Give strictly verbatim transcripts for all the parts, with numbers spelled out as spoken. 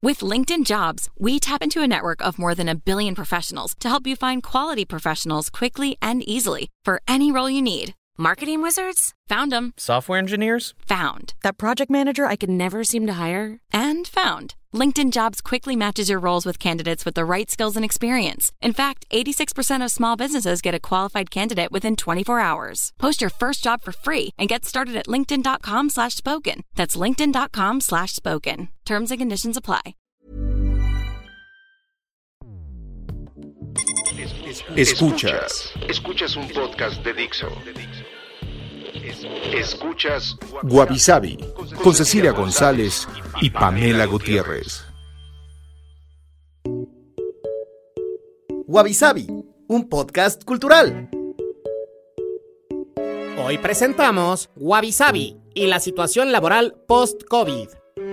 With LinkedIn Jobs, we tap into a network of more than a billion professionals to help you find quality professionals quickly and easily for any role you need. Marketing wizards? Found them. Software engineers? Found. That project manager I could never seem to hire? And found. LinkedIn Jobs quickly matches your roles with candidates with the right skills and experience. In fact, eighty-six percent of small businesses get a qualified candidate within twenty-four hours. Post your first job for free and get started at linkedin.com slash spoken. That's linkedin.com slash spoken. Terms and conditions apply. Escuchas. Escuchas un podcast de Dixo. Escuchas Wabi Sabi con Cecilia González y Pamela Gutiérrez. Wabi Sabi, un podcast cultural. Hoy presentamos Wabi Sabi y la situación laboral post-COVID.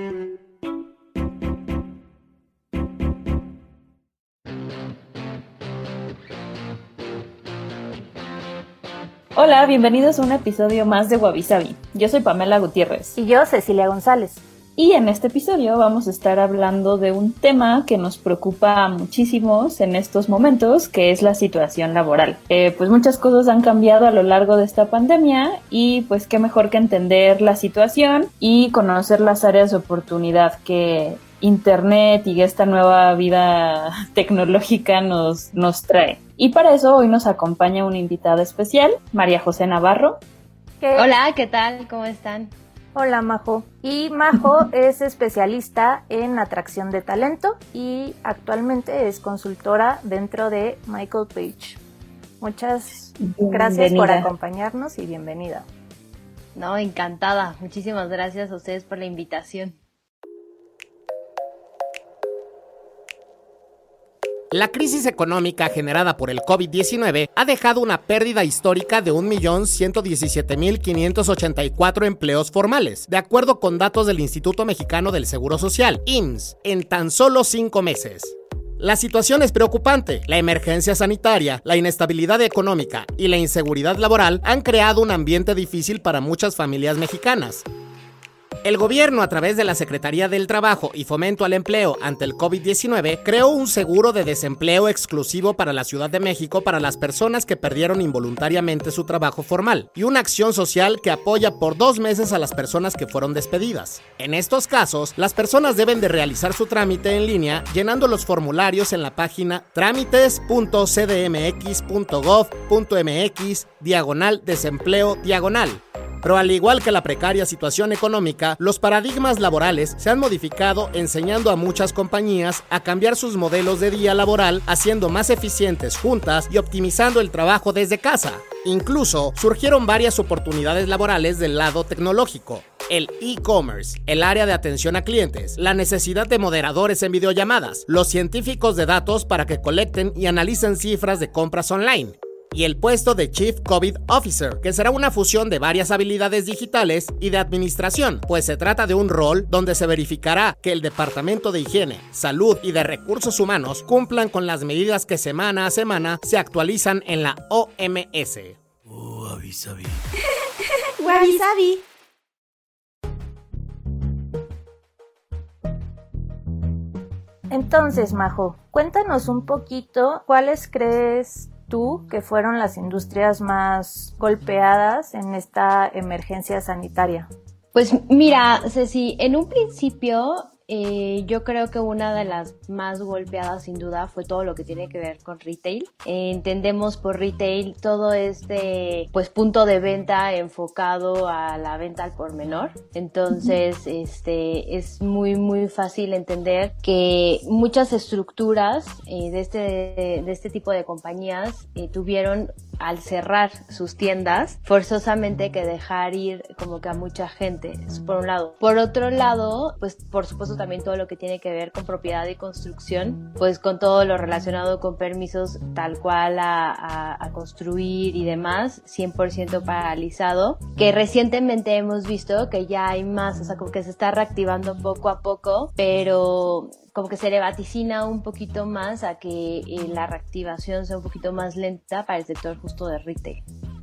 Hola, bienvenidos a un episodio más de Wabi Sabi. Yo soy Pamela Gutiérrez. Y yo, Cecilia González. Y en este episodio vamos a estar hablando de un tema que nos preocupa a muchísimos en estos momentos, que es la situación laboral. Eh, pues muchas cosas han cambiado a lo largo de esta pandemia y pues qué mejor que entender la situación y conocer las áreas de oportunidad que Internet y esta nueva vida tecnológica nos, nos trae. Y para eso hoy nos acompaña una invitada especial, María José Navarro. ¿Qué? Hola, ¿qué tal? ¿Cómo están? Hola, Majo. Y Majo es especialista en atracción de talento y actualmente es consultora dentro de Michael Page. Muchas gracias por acompañarnos y bienvenida. No, encantada. Muchísimas gracias a ustedes por la invitación. La crisis económica generada por el COVID diecinueve ha dejado una pérdida histórica de un millón ciento diecisiete mil quinientos ochenta y cuatro empleos formales, de acuerdo con datos del Instituto Mexicano del Seguro Social, I M S S, en tan solo cinco meses. La situación es preocupante. La emergencia sanitaria, la inestabilidad económica y la inseguridad laboral han creado un ambiente difícil para muchas familias mexicanas. El gobierno, a través de la Secretaría del Trabajo y Fomento al Empleo ante el COVID diecinueve, creó un seguro de desempleo exclusivo para la Ciudad de México para las personas que perdieron involuntariamente su trabajo formal y una acción social que apoya por dos meses a las personas que fueron despedidas. En estos casos, las personas deben de realizar su trámite en línea llenando los formularios en la página trámites punto c d m x punto gov punto m x diagonal desempleo diagonal. Pero al igual que la precaria situación económica, los paradigmas laborales se han modificado enseñando a muchas compañías a cambiar sus modelos de día laboral, haciendo más eficientes juntas y optimizando el trabajo desde casa. Incluso surgieron varias oportunidades laborales del lado tecnológico. El e-commerce, el área de atención a clientes, la necesidad de moderadores en videollamadas, los científicos de datos para que colecten y analicen cifras de compras online, y el puesto de Chief COVID Officer, que será una fusión de varias habilidades digitales y de administración, pues se trata de un rol donde se verificará que el Departamento de Higiene, Salud y de Recursos Humanos cumplan con las medidas que semana a semana se actualizan en la O M S. Oh, Wabi Sabi. Wabi Sabi. Entonces, Majo, cuéntanos un poquito cuáles crees tú que fueron las industrias más golpeadas en esta emergencia sanitaria. Pues mira, Ceci, en un principio eh, yo creo que una de las más golpeadas sin duda fue todo lo que tiene que ver con retail. Eh, entendemos por retail todo este pues punto de venta enfocado a la venta al por menor. Entonces este es muy muy fácil entender que muchas estructuras eh, de este de este tipo de compañías eh, tuvieron al cerrar sus tiendas forzosamente que dejar ir como que a mucha gente, eso por un lado. Por otro lado, pues por supuesto también todo lo que tiene que ver con propiedad y construcción, pues con todo lo relacionado con permisos tal cual a, a, a construir y demás, cien por ciento paralizado, que recientemente hemos visto que ya hay más, o sea, como que se está reactivando poco a poco, pero como que se le vaticina un poquito más a que eh, la reactivación sea un poquito más lenta para el sector justo de retail.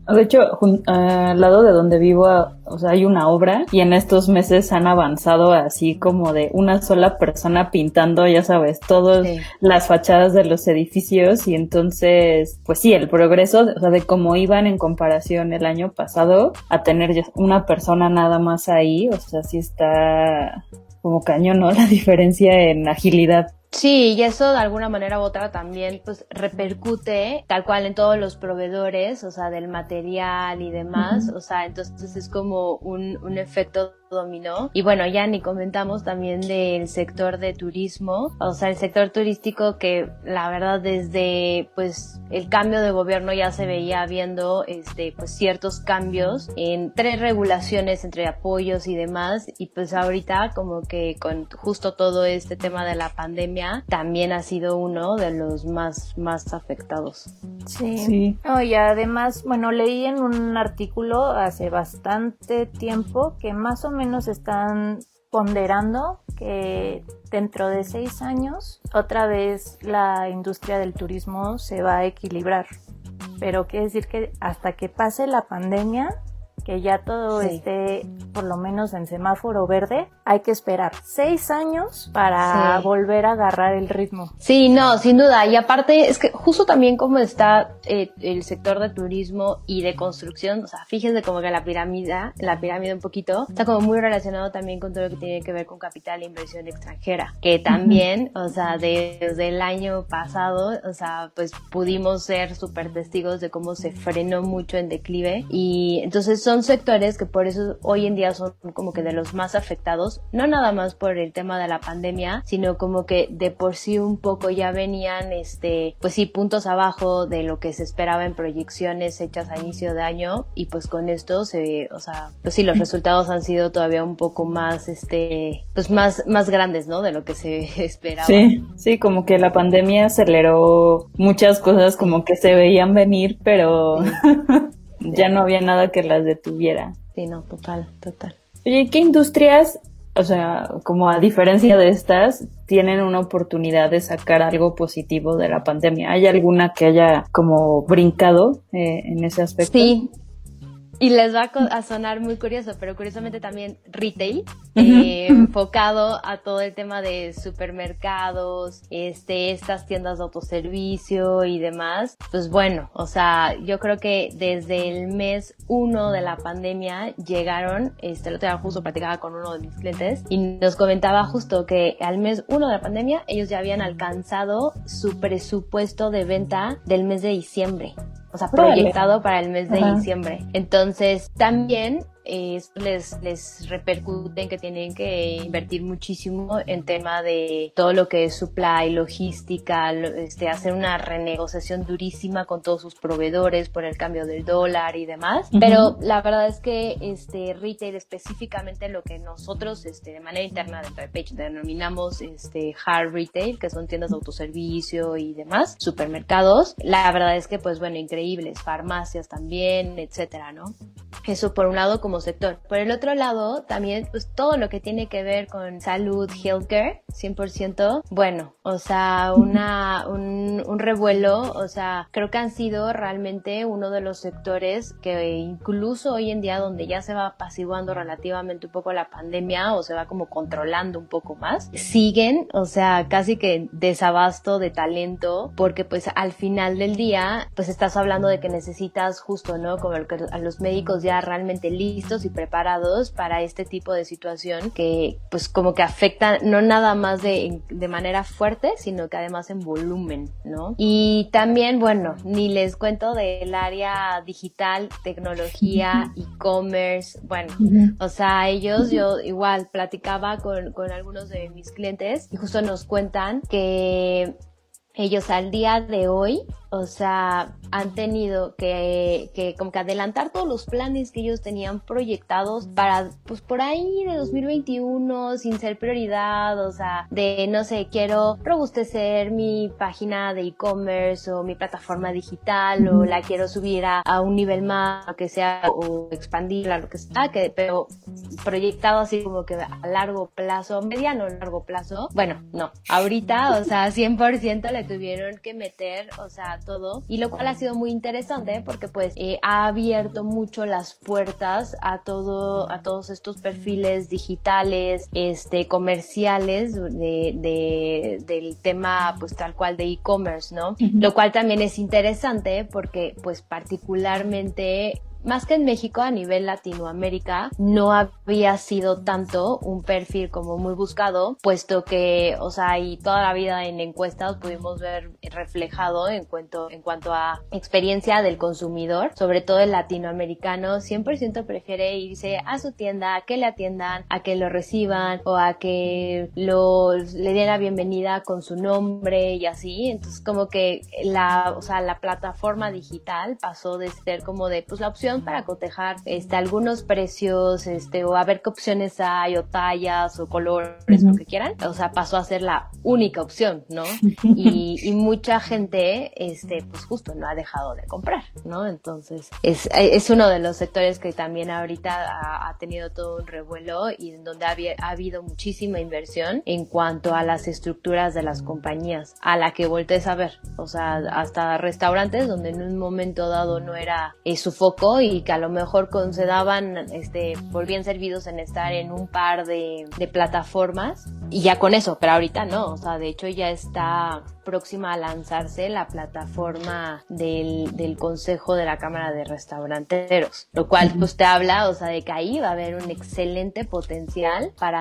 De hecho, jun- uh, al lado de donde vivo, o sea, hay una obra y en estos meses han avanzado así como de una sola persona pintando, ya sabes, todas sí. las fachadas de los edificios, y entonces, pues sí, el progreso, o sea, de cómo iban en comparación el año pasado a tener ya una persona nada más ahí, o sea, sí está como cañón, ¿no? La diferencia en agilidad. Sí, y eso de alguna manera u otra también pues repercute tal cual en todos los proveedores, o sea, del material y demás, uh-huh. o sea, entonces es como un, un efecto dominó. Y bueno, ya ni comentamos también del sector de turismo, o sea, el sector turístico que la verdad desde pues el cambio de gobierno ya se veía habiendo este pues ciertos cambios entre regulaciones, entre apoyos y demás, y pues ahorita como que con justo todo este tema de la pandemia también ha sido uno de los más más afectados. Sí. sí. Oh, y además, bueno, leí en un artículo hace bastante tiempo que más o menos están ponderando que dentro de seis años otra vez la industria del turismo se va a equilibrar. Pero quiere decir que hasta que pase la pandemia, que ya todo sí. esté por lo menos en semáforo verde, hay que esperar seis años para sí. volver a agarrar el ritmo. Sí, no, sin duda. Y aparte es que justo también como está eh, el sector de turismo y de construcción, o sea, fíjense como que la pirámide, la pirámide un poquito, está como muy relacionado también con todo lo que tiene que ver con capital e inversión extranjera, que también, uh-huh. o sea, de, desde el año pasado, o sea, pues pudimos ser súper testigos de cómo se frenó mucho en declive, y entonces son sectores que por eso hoy en día son como que de los más afectados, no nada más por el tema de la pandemia, sino como que de por sí un poco ya venían, este, pues sí, puntos abajo de lo que se esperaba en proyecciones hechas a inicio de año, y pues con esto se, o sea, pues sí, los resultados han sido todavía un poco más, este, pues más, más grandes, ¿no? De lo que se esperaba. Sí, sí, como que la pandemia aceleró muchas cosas como que se veían venir, pero sí. ya no había nada que las detuviera. Sí, no, total, total. Oye, ¿qué industrias, o sea, como a diferencia de estas, tienen una oportunidad de sacar algo positivo de la pandemia? ¿Hay alguna que haya como brincado eh, en ese aspecto? Sí. Y les va a sonar muy curioso, pero curiosamente también retail, uh-huh. eh, enfocado a todo el tema de supermercados, este, estas tiendas de autoservicio y demás. Pues bueno, o sea, yo creo que desde el mes uno de la pandemia llegaron, este, lo tenía justo platicaba con uno de mis clientes y nos comentaba justo que al mes uno de la pandemia ellos ya habían alcanzado su presupuesto de venta del mes de diciembre. O sea, proyectado vale. para el mes de Ajá. diciembre. Entonces, también eh, les, les repercute en que tienen que invertir muchísimo en tema de todo lo que es supply, logística, este, hacer una renegociación durísima con todos sus proveedores por el cambio del dólar y demás. Uh-huh. Pero la verdad es que este retail, específicamente lo que nosotros este, de manera interna dentro de Page denominamos este, hard retail, que son tiendas de autoservicio y demás, supermercados, la verdad es que pues bueno, increíbles, farmacias también, etcétera, ¿no? Eso por un lado como sector. Por el otro lado, también pues todo lo que tiene que ver con salud, healthcare, cien por ciento, bueno, o sea, una un, un revuelo, o sea, creo que han sido realmente uno de los sectores que incluso hoy en día donde ya se va apaciguando relativamente un poco la pandemia o se va como controlando un poco más, siguen, o sea, casi que desabasto de talento, porque pues al final del día, pues estás hablando de que necesitas justo, ¿no? Como el que a los médicos ya realmente listos y preparados para este tipo de situación que pues como que afecta no nada más de, de manera fuerte, sino que además en volumen, ¿no? Y también, bueno, ni les cuento del área digital, tecnología, e-commerce, bueno, uh-huh. o sea, ellos, yo igual platicaba con, con algunos de mis clientes y justo nos cuentan que ellos al día de hoy, o sea, han tenido que, que como que adelantar todos los planes que ellos tenían proyectados para, pues por ahí de dos mil veintiuno, sin ser prioridad, o sea, de, no sé, quiero robustecer mi página de e-commerce o mi plataforma digital, mm-hmm. o la quiero subir a, a un nivel más, que sea, o expandirla, lo que sea, que, pero proyectado así como que a largo plazo, mediano o largo plazo, bueno, no, ahorita, o sea, cien por ciento le tuvieron que meter, o sea, todo, y lo cual ha sido muy interesante porque pues eh, ha abierto mucho las puertas a todo, a todos estos perfiles digitales, este, comerciales de, de, del tema pues tal cual de e-commerce, ¿no? Uh-huh. Lo cual también es interesante porque pues particularmente más que en México, a nivel Latinoamérica, no había sido tanto un perfil como muy buscado, puesto que, o sea, y toda la vida en encuestas pudimos ver reflejado en cuanto, en cuanto a experiencia del consumidor, sobre todo el latinoamericano, cien por ciento prefiere irse a su tienda, a que le atiendan, a que lo reciban o a que lo, le den la bienvenida con su nombre y así. Entonces, como que la, o sea, la plataforma digital pasó de ser como de, pues, la opción para cotejar este, algunos precios, este, o a ver qué opciones hay, o tallas, o colores, uh-huh. lo que quieran. O sea, pasó a ser la única opción, ¿no? Y, y mucha gente, este, pues justo no ha dejado de comprar, ¿no? Entonces, es, es uno de los sectores que también ahorita ha, ha tenido todo un revuelo y en donde ha, ha habido muchísima inversión en cuanto a las estructuras de las compañías, a la que voltees a ver. O sea, hasta restaurantes donde en un momento dado no era eh, su foco y que a lo mejor concedaban, este, volvían servidos en estar en un par de, de plataformas y ya con eso, pero ahorita no, o sea, de hecho ya está próxima a lanzarse la plataforma del, del Consejo de la Cámara de Restauranteros, lo cual pues te habla, o sea, de que ahí va a haber un excelente potencial para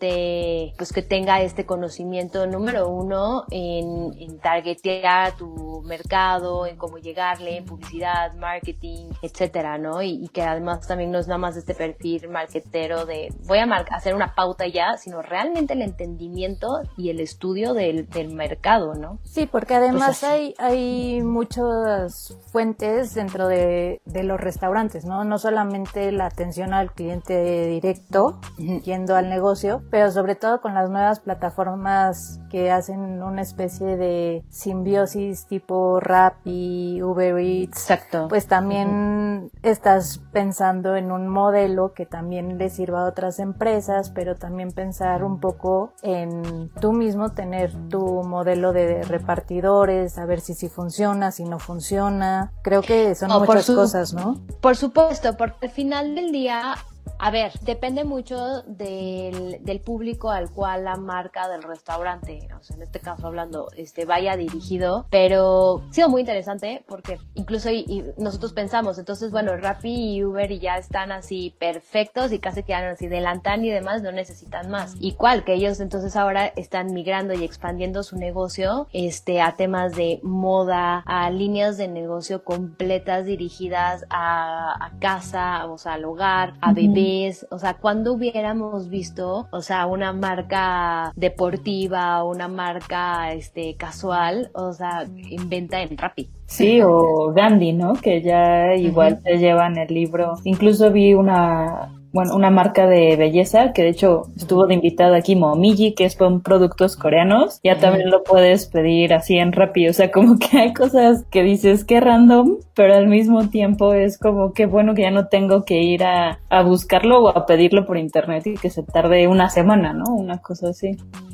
gente pues que tenga este conocimiento número uno en, en targetear tu mercado, en cómo llegarle, en publicidad, marketing, etcétera, ¿no? Y, y que además también no es nada más este perfil marketero de voy a mar- hacer una pauta ya, sino realmente el entendimiento y el estudio del, del mercado, ¿no? Sí, porque además hay, hay muchas fuentes dentro de, de los restaurantes, ¿no? No solamente la atención al cliente directo, uh-huh. yendo al negocio, pero sobre todo con las nuevas plataformas que hacen una especie de simbiosis tipo Rappi, Uber Eats. Exacto. Pues también uh-huh. estás pensando en un modelo que también le sirva a otras empresas, pero también pensar un poco en tú mismo tener tu modelo de repartidores, a ver si sí funciona, si no funciona. Creo que son no, muchas su- cosas, ¿no? Por supuesto, porque al final del día, a ver, depende mucho del, del público al cual la marca del restaurante, o sea, en este caso hablando, este, vaya dirigido, pero ha sido muy interesante porque incluso y, y nosotros pensamos, entonces, bueno, Rappi y Uber y ya están así perfectos y casi quedan así delantan y demás, no necesitan más. Igual que ellos entonces ahora están migrando y expandiendo su negocio, este, a temas de moda, a líneas de negocio completas dirigidas a, a casa, o sea, al hogar, a bebé. O sea, ¿cuándo hubiéramos visto, o sea, una marca deportiva, una marca este casual, o sea, en venta en Rappi? Sí, o Gandhi, ¿no? Que ya igual uh-huh. te llevan el libro. Incluso vi una... bueno, una marca de belleza que de hecho estuvo de invitada aquí, Momiji, que es con productos coreanos. Ya también lo puedes pedir así en Rappi. O sea, como que hay cosas que dices que random, pero al mismo tiempo es como que bueno que ya no tengo que ir a, a buscarlo o a pedirlo por internet y que se tarde una semana, ¿no? Una cosa así.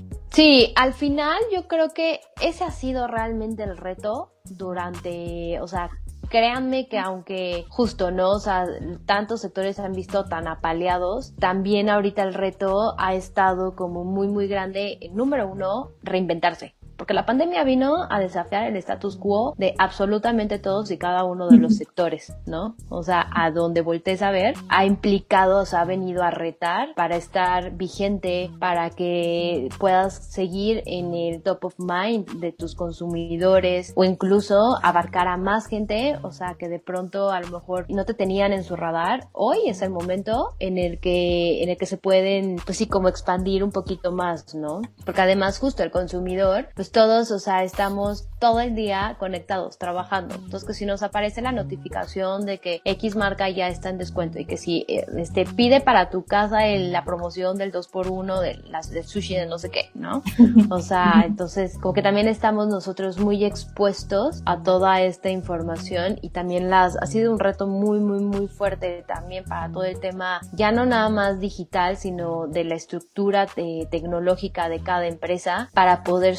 Sí, al final yo creo que ese ha sido realmente el reto durante, o sea, créanme que aunque justo, ¿no? O sea, tantos sectores se han visto tan apaleados, también ahorita el reto ha estado como muy, muy grande. Número uno, reinventarse. Porque la pandemia vino a desafiar el status quo de absolutamente todos y cada uno de los sectores, ¿no? O sea, a donde voltees a ver, ha implicado, o sea, ha venido a retar para estar vigente, para que puedas seguir en el top of mind de tus consumidores o incluso abarcar a más gente, o sea, que de pronto a lo mejor no te tenían en su radar. Hoy es el momento en el que, en el que se pueden, pues sí, como expandir un poquito más, ¿no? Porque además justo el consumidor, pues todos, o sea, estamos todo el día conectados, trabajando. Entonces, que si nos aparece la notificación de que X marca ya está en descuento y que si este pide para tu casa el, la promoción del dos por uno de las del sushi de no sé qué, ¿no? O sea, entonces, como que también estamos nosotros muy expuestos a toda esta información y también las ha sido un reto muy, muy, muy fuerte también para todo el tema, ya no nada más digital, sino de la estructura de, tecnológica de cada empresa para poder soportar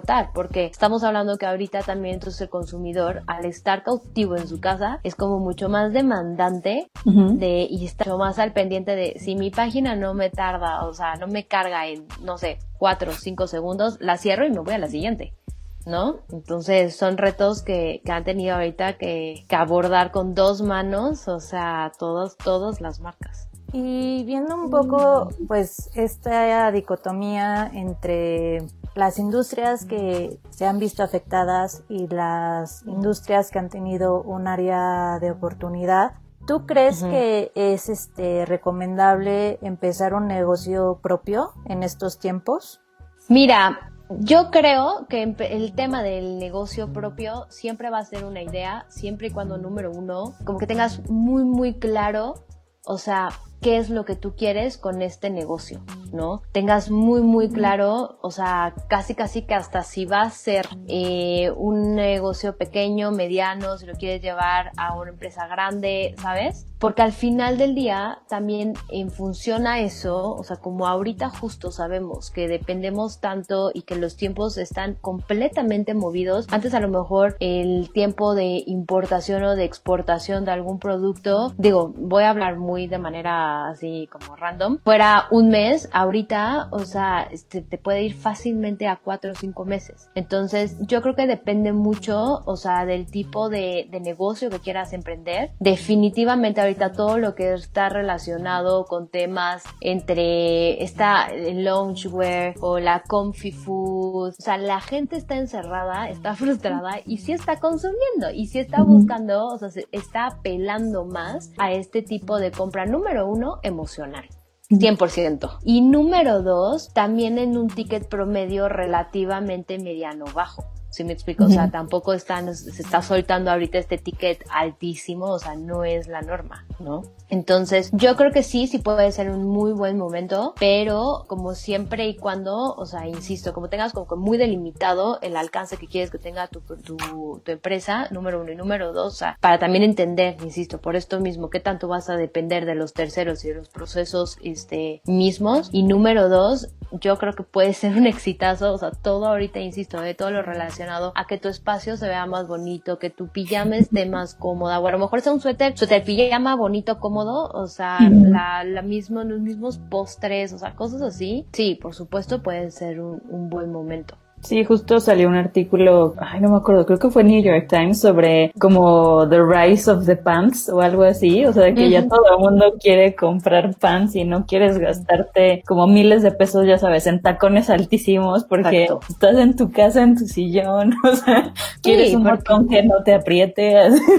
importar, porque estamos hablando que ahorita también entonces el consumidor, al estar cautivo en su casa, es como mucho más demandante uh-huh. de, y está mucho más al pendiente de si mi página no me tarda, o sea, no me carga en, no sé, cuatro o cinco segundos, la cierro y me voy a la siguiente, ¿no? Entonces son retos que, que han tenido ahorita que, que abordar con dos manos, o sea, todos, todas las marcas. Y viendo un poco, pues, esta dicotomía entre las industrias que se han visto afectadas y las industrias que han tenido un área de oportunidad, ¿tú crees uh-huh. que es este recomendable empezar un negocio propio en estos tiempos? Mira, yo creo que el tema del negocio propio siempre va a ser una idea, siempre y cuando, número uno, como que tengas muy, muy claro, o sea, qué es lo que tú quieres con este negocio, ¿no? Tengas muy, muy claro, o sea, casi, casi que hasta si va a ser eh, un negocio pequeño, mediano, si lo quieres llevar a una empresa grande, ¿sabes? Porque al final del día, también en función a eso, o sea, como ahorita justo sabemos que dependemos tanto y que los tiempos están completamente movidos, antes a lo mejor el tiempo de importación o de exportación de algún producto, digo, voy a hablar muy de manera así como random, fuera un mes, ahorita, o sea, este, te puede ir fácilmente a cuatro o cinco meses. Entonces, yo creo que depende mucho, o sea, del tipo de, de negocio que quieras emprender. Definitivamente ahorita todo lo que está relacionado con temas entre esta el loungewear o la comfy food, o sea, la gente está encerrada, está frustrada y sí está consumiendo y sí está buscando, o sea, se está apelando más a este tipo de compra. Número uno, emocional, cien por ciento. Y número dos, también en un ticket promedio relativamente mediano bajo. ¿Sí me explico? Uh-huh. O sea, tampoco están, se está soltando ahorita este ticket altísimo, o sea, no es la norma, ¿no? Entonces, yo creo que sí, sí puede ser un muy buen momento, pero como siempre y cuando, o sea, insisto, como tengas como que muy delimitado el alcance que quieres que tenga tu, tu, tu empresa, número uno, y número dos, o sea, para también entender, insisto, por esto mismo, qué tanto vas a depender de los terceros y de los procesos, este, mismos, y número dos, yo creo que puede ser un exitazo, o sea, todo ahorita, insisto, de todo lo relacionado a que tu espacio se vea más bonito, que tu pijama esté más cómoda, o a lo mejor sea un suéter, suéter pijama bonito, cómodo, o sea, uh-huh. la, la mismo, los mismos postres, o sea, cosas así, sí, por supuesto puede ser un, un buen momento. Sí, justo salió un artículo, ay, no me acuerdo, creo que fue New York Times, sobre como the rise of the pants o algo así, o sea, de que uh-huh. ya todo el mundo quiere comprar pants y no quieres gastarte como miles de pesos, ya sabes, en tacones altísimos porque Exacto. estás en tu casa, en tu sillón, o sea, quieres sí, un botón que no te apriete.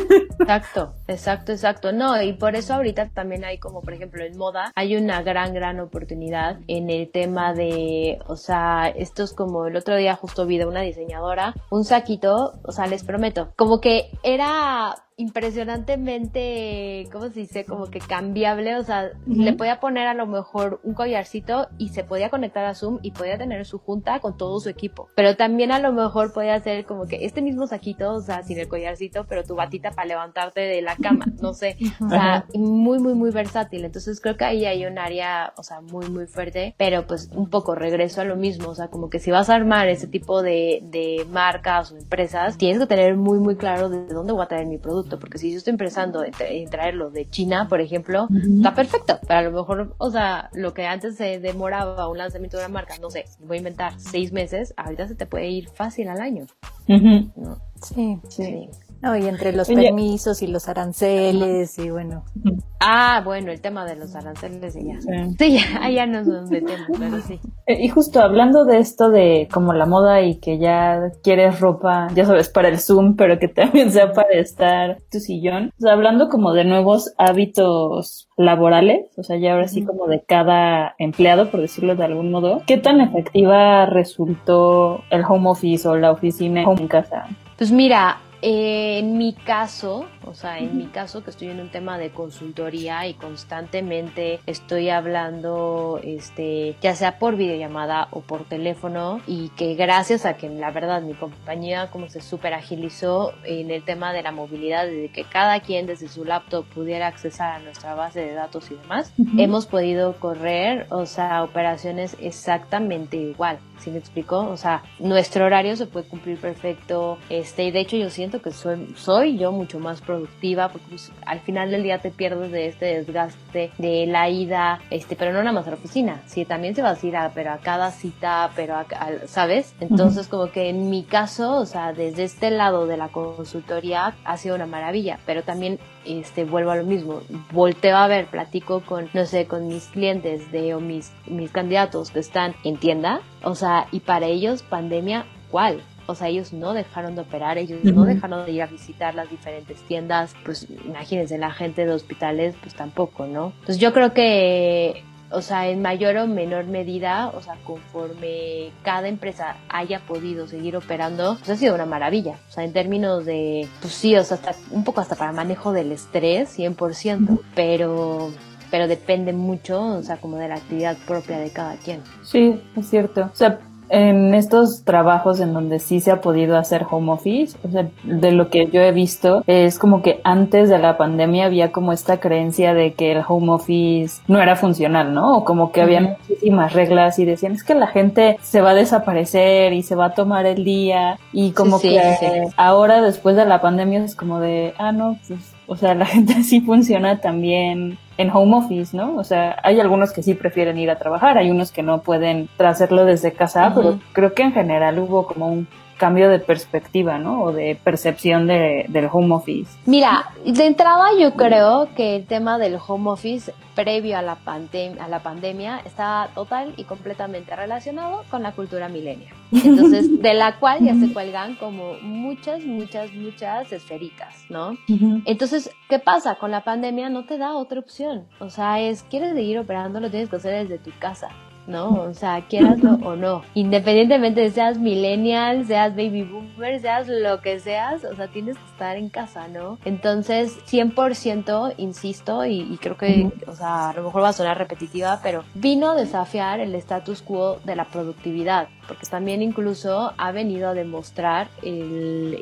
Exacto, exacto, exacto. No, y por eso ahorita también hay como, por ejemplo, en moda, hay una gran, gran oportunidad en el tema de, o sea, estos como el otro día justo vi de una diseñadora, un saquito, o sea, les prometo, como que era impresionantemente, ¿cómo se dice? Como que cambiable, o sea, uh-huh. le podía poner a lo mejor un collarcito y se podía conectar a Zoom y podía tener su junta con todo su equipo, pero también a lo mejor podía hacer como que este mismo saquito, o sea, sin el collarcito, pero tu batita para levantarte de la cama, no sé, o sea, uh-huh. muy, muy, muy versátil. Entonces creo que ahí hay un área, o sea, muy, muy fuerte, pero pues un poco regreso a lo mismo, o sea, como que si vas a armar ese tipo de, de marcas o empresas, tienes que tener muy, muy claro de dónde voy a traer mi producto, porque si yo estoy empezando en, tra- en traerlo de China, por ejemplo, uh-huh. está perfecto, pero a lo mejor, o sea, lo que antes se demoraba un lanzamiento de una marca, no sé, voy a inventar seis meses, ahorita se te puede ir fácil al año. Uh-huh. ¿No? Sí, sí. sí. No, y entre los permisos y los aranceles y bueno. Ah, bueno, el tema de los aranceles y ya. Sí, sí ya, ya nos metemos, pero sí. Y justo hablando de esto de como la moda y que ya quieres ropa, ya sabes, para el Zoom, pero que también sea para estar tu sillón. O sea, hablando como de nuevos hábitos laborales, o sea, ya ahora sí como de cada empleado, por decirlo de algún modo, ¿qué tan efectiva resultó el home office o la oficina en casa? Pues mira, Eh, en mi caso, o sea, en mi caso que estoy en un tema de consultoría y constantemente estoy hablando, este, ya sea por videollamada o por teléfono, y que gracias a que la verdad mi compañía como se súper agilizó en el tema de la movilidad, de que cada quien desde su laptop pudiera accesar a nuestra base de datos y demás, uh-huh. hemos podido correr, o sea, operaciones exactamente igual, ¿sí me explico? O sea, nuestro horario se puede cumplir perfecto, este, y de hecho yo siento que soy, soy yo mucho más productiva, porque pues, al final del día te pierdes de este desgaste, de la ida, este, pero no nada más a la oficina, sí, también se va a ir a, pero a cada cita, pero a, a, ¿sabes? Entonces, uh-huh. como que en mi caso, o sea, desde este lado de la consultoría ha sido una maravilla, pero también este, vuelvo a lo mismo, volteo a ver, platico con, no sé, con mis clientes de, o mis, mis candidatos que están en tienda, o sea, y para ellos pandemia, ¿cuál? O sea, ellos no dejaron de operar, ellos uh-huh. no dejaron de ir a visitar las diferentes tiendas, pues imagínense, la gente de hospitales, pues tampoco, ¿no? Entonces yo creo que, o sea, en mayor o menor medida, o sea, conforme cada empresa haya podido seguir operando, pues ha sido una maravilla. O sea, en términos de, pues sí, o sea, hasta, un poco hasta para manejo del estrés, cien por ciento, uh-huh. pero, pero depende mucho, o sea, como de la actividad propia de cada quien. Sí, es cierto. O sea, en estos trabajos en donde sí se ha podido hacer home office, o sea, de lo que yo he visto, es como que antes de la pandemia había como esta creencia de que el home office no era funcional, ¿no? O como que uh-huh. había muchísimas reglas y decían, es que la gente se va a desaparecer y se va a tomar el día, y como sí, sí, que sí. ahora después de la pandemia es como de, ah, no, pues, o sea, la gente sí funciona también en home office, ¿no? O sea, hay algunos que sí prefieren ir a trabajar, hay unos que no pueden hacerlo desde casa, uh-huh. pero creo que en general hubo como un cambio de perspectiva, ¿no? O de percepción de, del home office. Mira, de entrada yo creo que el tema del home office previo a la, pandem- a la pandemia está total y completamente relacionado con la cultura millennial. Entonces, de la cual ya se cuelgan como muchas, muchas, muchas esferitas, ¿no? Uh-huh. Entonces, ¿qué pasa? Con la pandemia no te da otra opción. O sea, es, ¿quieres seguir operando? Lo tienes que hacer desde tu casa, ¿no? O sea, quieraslo o no. Independientemente de seas millennial, seas baby boomer, seas lo que seas, o sea, tienes que estar en casa, ¿no? Entonces, cien por ciento, insisto, y, y creo que, uh-huh. o sea, a lo mejor va a sonar repetitiva, pero vino a desafiar el status quo de la productividad, porque también incluso ha venido a demostrar el,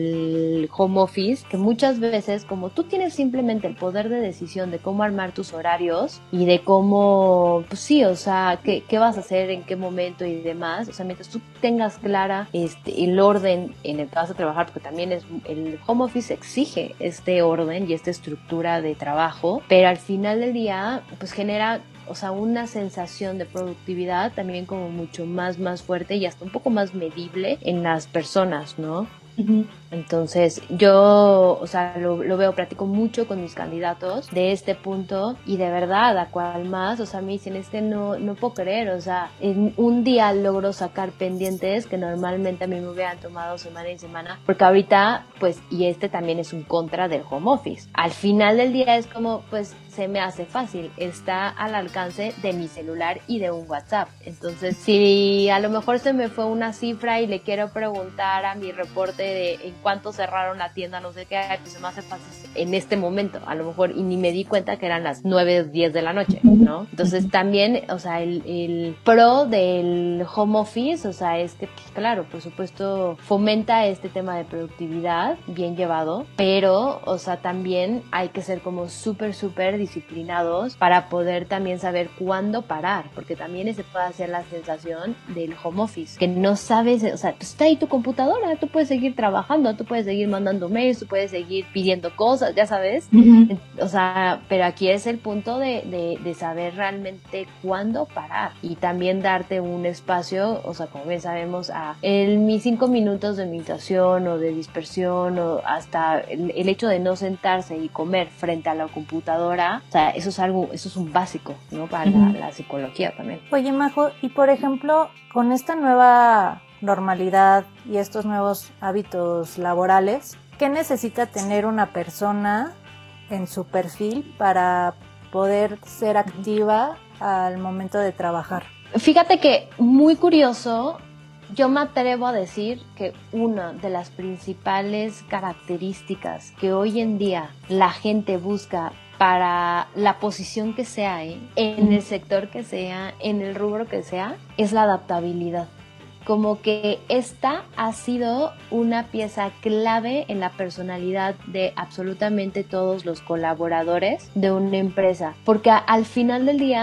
el home office, que muchas veces, como tú tienes simplemente el poder de decisión de cómo armar tus horarios y de cómo, pues sí, o sea, que qué vas a hacer, en qué momento y demás, o sea, mientras tú tengas clara este, el orden en el que vas a trabajar, porque también es, el home office exige este orden y esta estructura de trabajo, pero al final del día, pues genera, o sea, una sensación de productividad también como mucho más, más fuerte y hasta un poco más medible en las personas, ¿no? Uh-huh. Entonces yo, o sea, lo, lo veo, platico mucho con mis candidatos de este punto y de verdad, a cual más, o sea, me dicen, es que no, no puedo creer, o sea, en un día logro sacar pendientes que normalmente a mí me hubieran tomado semana y semana, porque ahorita, pues, y este también es un contra del home office. Al final del día es como, pues, se me hace fácil, está al alcance de mi celular y de un WhatsApp. Entonces, si a lo mejor se me fue una cifra y le quiero preguntar a mi reporte de en cuánto cerraron la tienda, no sé qué, pues se me hace fácil en este momento, a lo mejor, y ni me di cuenta que eran las nueve o diez de la noche, ¿no? Entonces también, o sea, el, el pro del home office, o sea, es que, pues, claro, por supuesto, fomenta este tema de productividad, bien llevado, pero, o sea, también hay que ser como súper, súper disciplinados para poder también saber cuándo parar, porque también ese puede ser la sensación del home office, que no sabes, o sea, pues está ahí tu computadora, tú puedes seguir trabajando, tú puedes seguir mandando mails, tú puedes seguir pidiendo cosas, ya sabes, uh-huh. o sea, pero aquí es el punto de, de, de saber realmente cuándo parar y también darte un espacio, o sea, como bien sabemos, a el, mis cinco minutos de meditación o de dispersión o hasta el, el hecho de no sentarse y comer frente a la computadora, o sea, eso es algo, eso es un básico, ¿no? Para uh-huh. la, la psicología también. Oye, Majo, y por ejemplo, con esta nueva normalidad y estos nuevos hábitos laborales, ¿qué necesita tener una persona en su perfil para poder ser activa al momento de trabajar? Fíjate que muy curioso, yo me atrevo a decir que una de las principales características que hoy en día la gente busca para la posición que sea, ¿eh? en el sector que sea, en el rubro que sea, es la adaptabilidad. Como que esta ha sido una pieza clave en la personalidad de absolutamente todos los colaboradores de una empresa, porque al final del día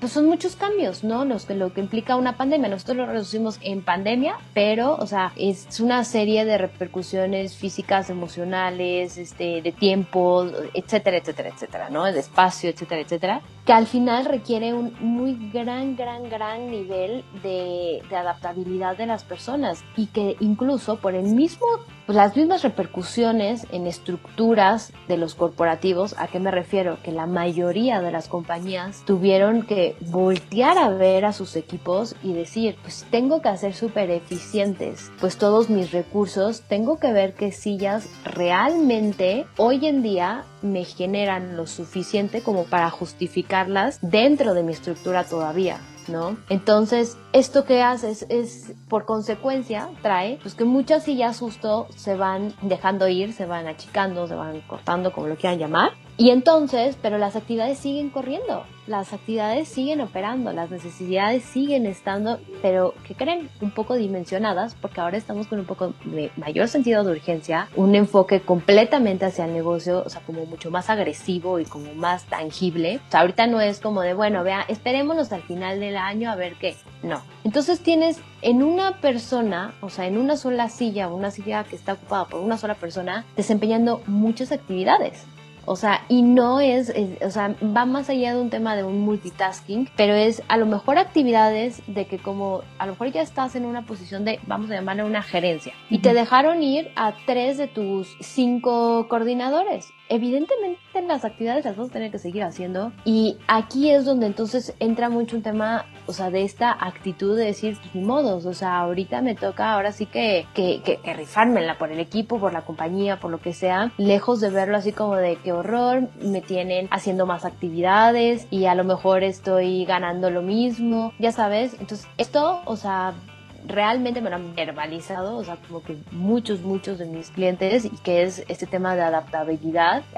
pues son muchos cambios, ¿no? Los que, lo que implica una pandemia. Nosotros lo reducimos en pandemia, pero, o sea, es una serie de repercusiones físicas, emocionales, este, de tiempo, etcétera, etcétera, etcétera, ¿no? De espacio, etcétera, etcétera, que al final requiere un muy gran, gran, gran nivel de, de adaptabilidad de las personas y que incluso por el mismo, pues las mismas repercusiones en estructuras de los corporativos. ¿A qué me refiero? Que la mayoría de las compañías tuvieron que voltear a ver a sus equipos y decir, pues tengo que hacer súper eficientes, pues todos mis recursos, tengo que ver qué sillas realmente hoy en día me generan lo suficiente como para justificarlas dentro de mi estructura todavía, ¿no? Entonces, esto que hace es, es, por consecuencia, trae, pues que muchas sillas justo se van dejando ir, se van achicando, se van cortando, como lo quieran llamar. Y entonces, pero las actividades siguen corriendo, las actividades siguen operando, las necesidades siguen estando, pero ¿qué creen? Un poco dimensionadas, porque ahora estamos con un poco de mayor sentido de urgencia, un enfoque completamente hacia el negocio, o sea, como mucho más agresivo y como más tangible. O sea, ahorita no es como de, bueno, vea, esperémonos al final del año a ver qué. No. Entonces tienes en una persona, o sea, en una sola silla, una silla que está ocupada por una sola persona, desempeñando muchas actividades. O sea, y no es, es, o sea, va más allá de un tema de un multitasking, pero es a lo mejor actividades de que como a lo mejor ya estás en una posición de, vamos a llamarle una gerencia, y te dejaron ir a tres de tus cinco coordinadores. Evidentemente las actividades las vas a tener que seguir haciendo, y aquí es donde entonces entra mucho un tema, o sea, de esta actitud de decir, ni modos, o sea, ahorita me toca ahora sí que, que, que, que rifármela por el equipo, por la compañía, por lo que sea, lejos de verlo así como de qué horror, me tienen haciendo más actividades y a lo mejor estoy ganando lo mismo, ya sabes. Entonces esto, o sea, realmente me lo han verbalizado, o sea, como que muchos, muchos de mis clientes, y que es este tema de adaptabilidad, uh,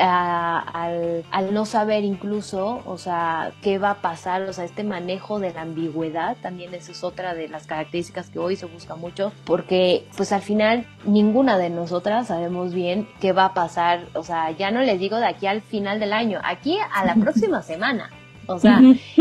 al, al no saber incluso, o sea, qué va a pasar, o sea, este manejo de la ambigüedad, también esa es otra de las características que hoy se busca mucho, porque pues al final ninguna de nosotras sabemos bien qué va a pasar, o sea, ya no les digo de aquí al final del año, aquí a la próxima semana. O sea,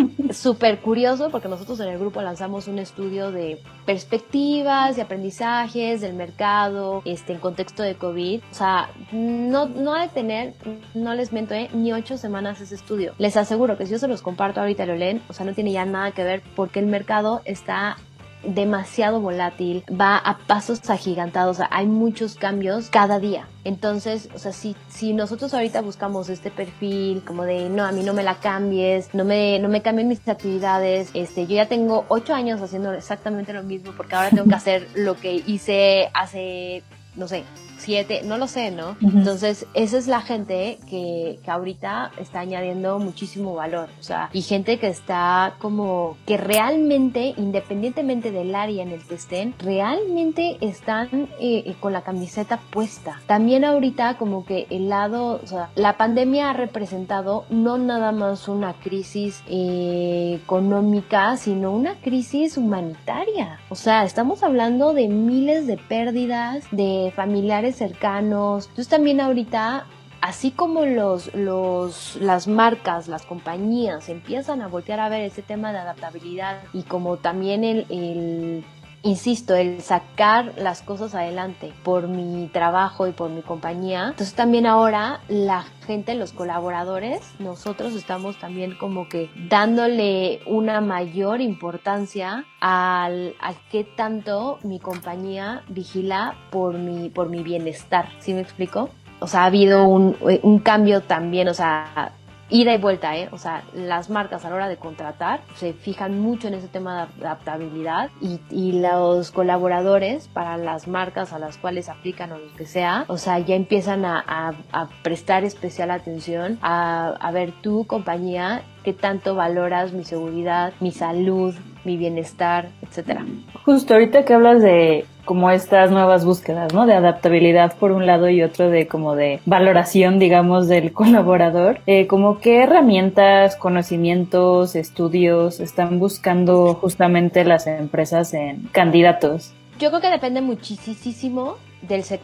súper curioso, porque nosotros en el grupo lanzamos un estudio de perspectivas y aprendizajes del mercado este, en contexto de COVID. O sea, no, no ha de tener, no les miento, ¿eh? ni ocho semanas ese estudio. Les aseguro que si yo se los comparto ahorita, lo leen, o sea, no tiene ya nada que ver, porque el mercado está demasiado volátil, va a pasos agigantados, o sea, hay muchos cambios cada día. Entonces, o sea, si, si nosotros ahorita buscamos este perfil como de, no, a mí no me la cambies, no me, no me cambien mis actividades, este, yo ya tengo ocho años haciendo exactamente lo mismo, porque ahora tengo que hacer lo que hice hace, no sé, siete, no lo sé, ¿no? Uh-huh. Entonces, esa es la gente que, que ahorita está añadiendo muchísimo valor, o sea, y gente que está como, que realmente, independientemente del área en el que estén, realmente están eh, con la camiseta puesta. También ahorita como que el lado, o sea, la pandemia ha representado no nada más una crisis eh, económica, sino una crisis humanitaria. O sea, estamos hablando de miles de pérdidas de familiares cercanos. Entonces también ahorita, así como los, los, las marcas, las compañías empiezan a voltear a ver ese tema de adaptabilidad, y como también el, el insisto, el sacar las cosas adelante por mi trabajo y por mi compañía, entonces también ahora la gente, los colaboradores, nosotros estamos también como que dándole una mayor importancia al, al qué tanto mi compañía vigila por mi, por mi bienestar. ¿Sí me explico? O sea, ha habido un, un cambio también, o sea, ida y vuelta, ¿eh? O sea, las marcas a la hora de contratar se fijan mucho en ese tema de adaptabilidad, y, y los colaboradores para las marcas a las cuales aplican o lo que sea, o sea, ya empiezan a, a, a prestar especial atención a, a ver tu compañía, qué tanto valoras mi seguridad, mi salud, mi bienestar, etcétera. Justo ahorita que hablas de como estas nuevas búsquedas, ¿no? De adaptabilidad por un lado y otro de como de valoración, digamos, del colaborador. Eh, como qué herramientas, conocimientos, estudios están buscando justamente las empresas en candidatos. Yo creo que depende muchísimo del sector.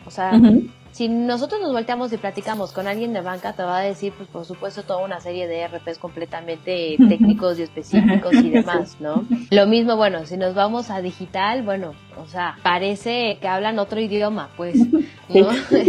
O sea, uh-huh. si nosotros nos volteamos y platicamos con alguien de banca, te va a decir, pues por supuesto, toda una serie de E R Pes completamente uh-huh. técnicos y específicos y demás, ¿no? Lo mismo, bueno, si nos vamos a digital, bueno, o sea, parece que hablan otro idioma, pues, ¿no?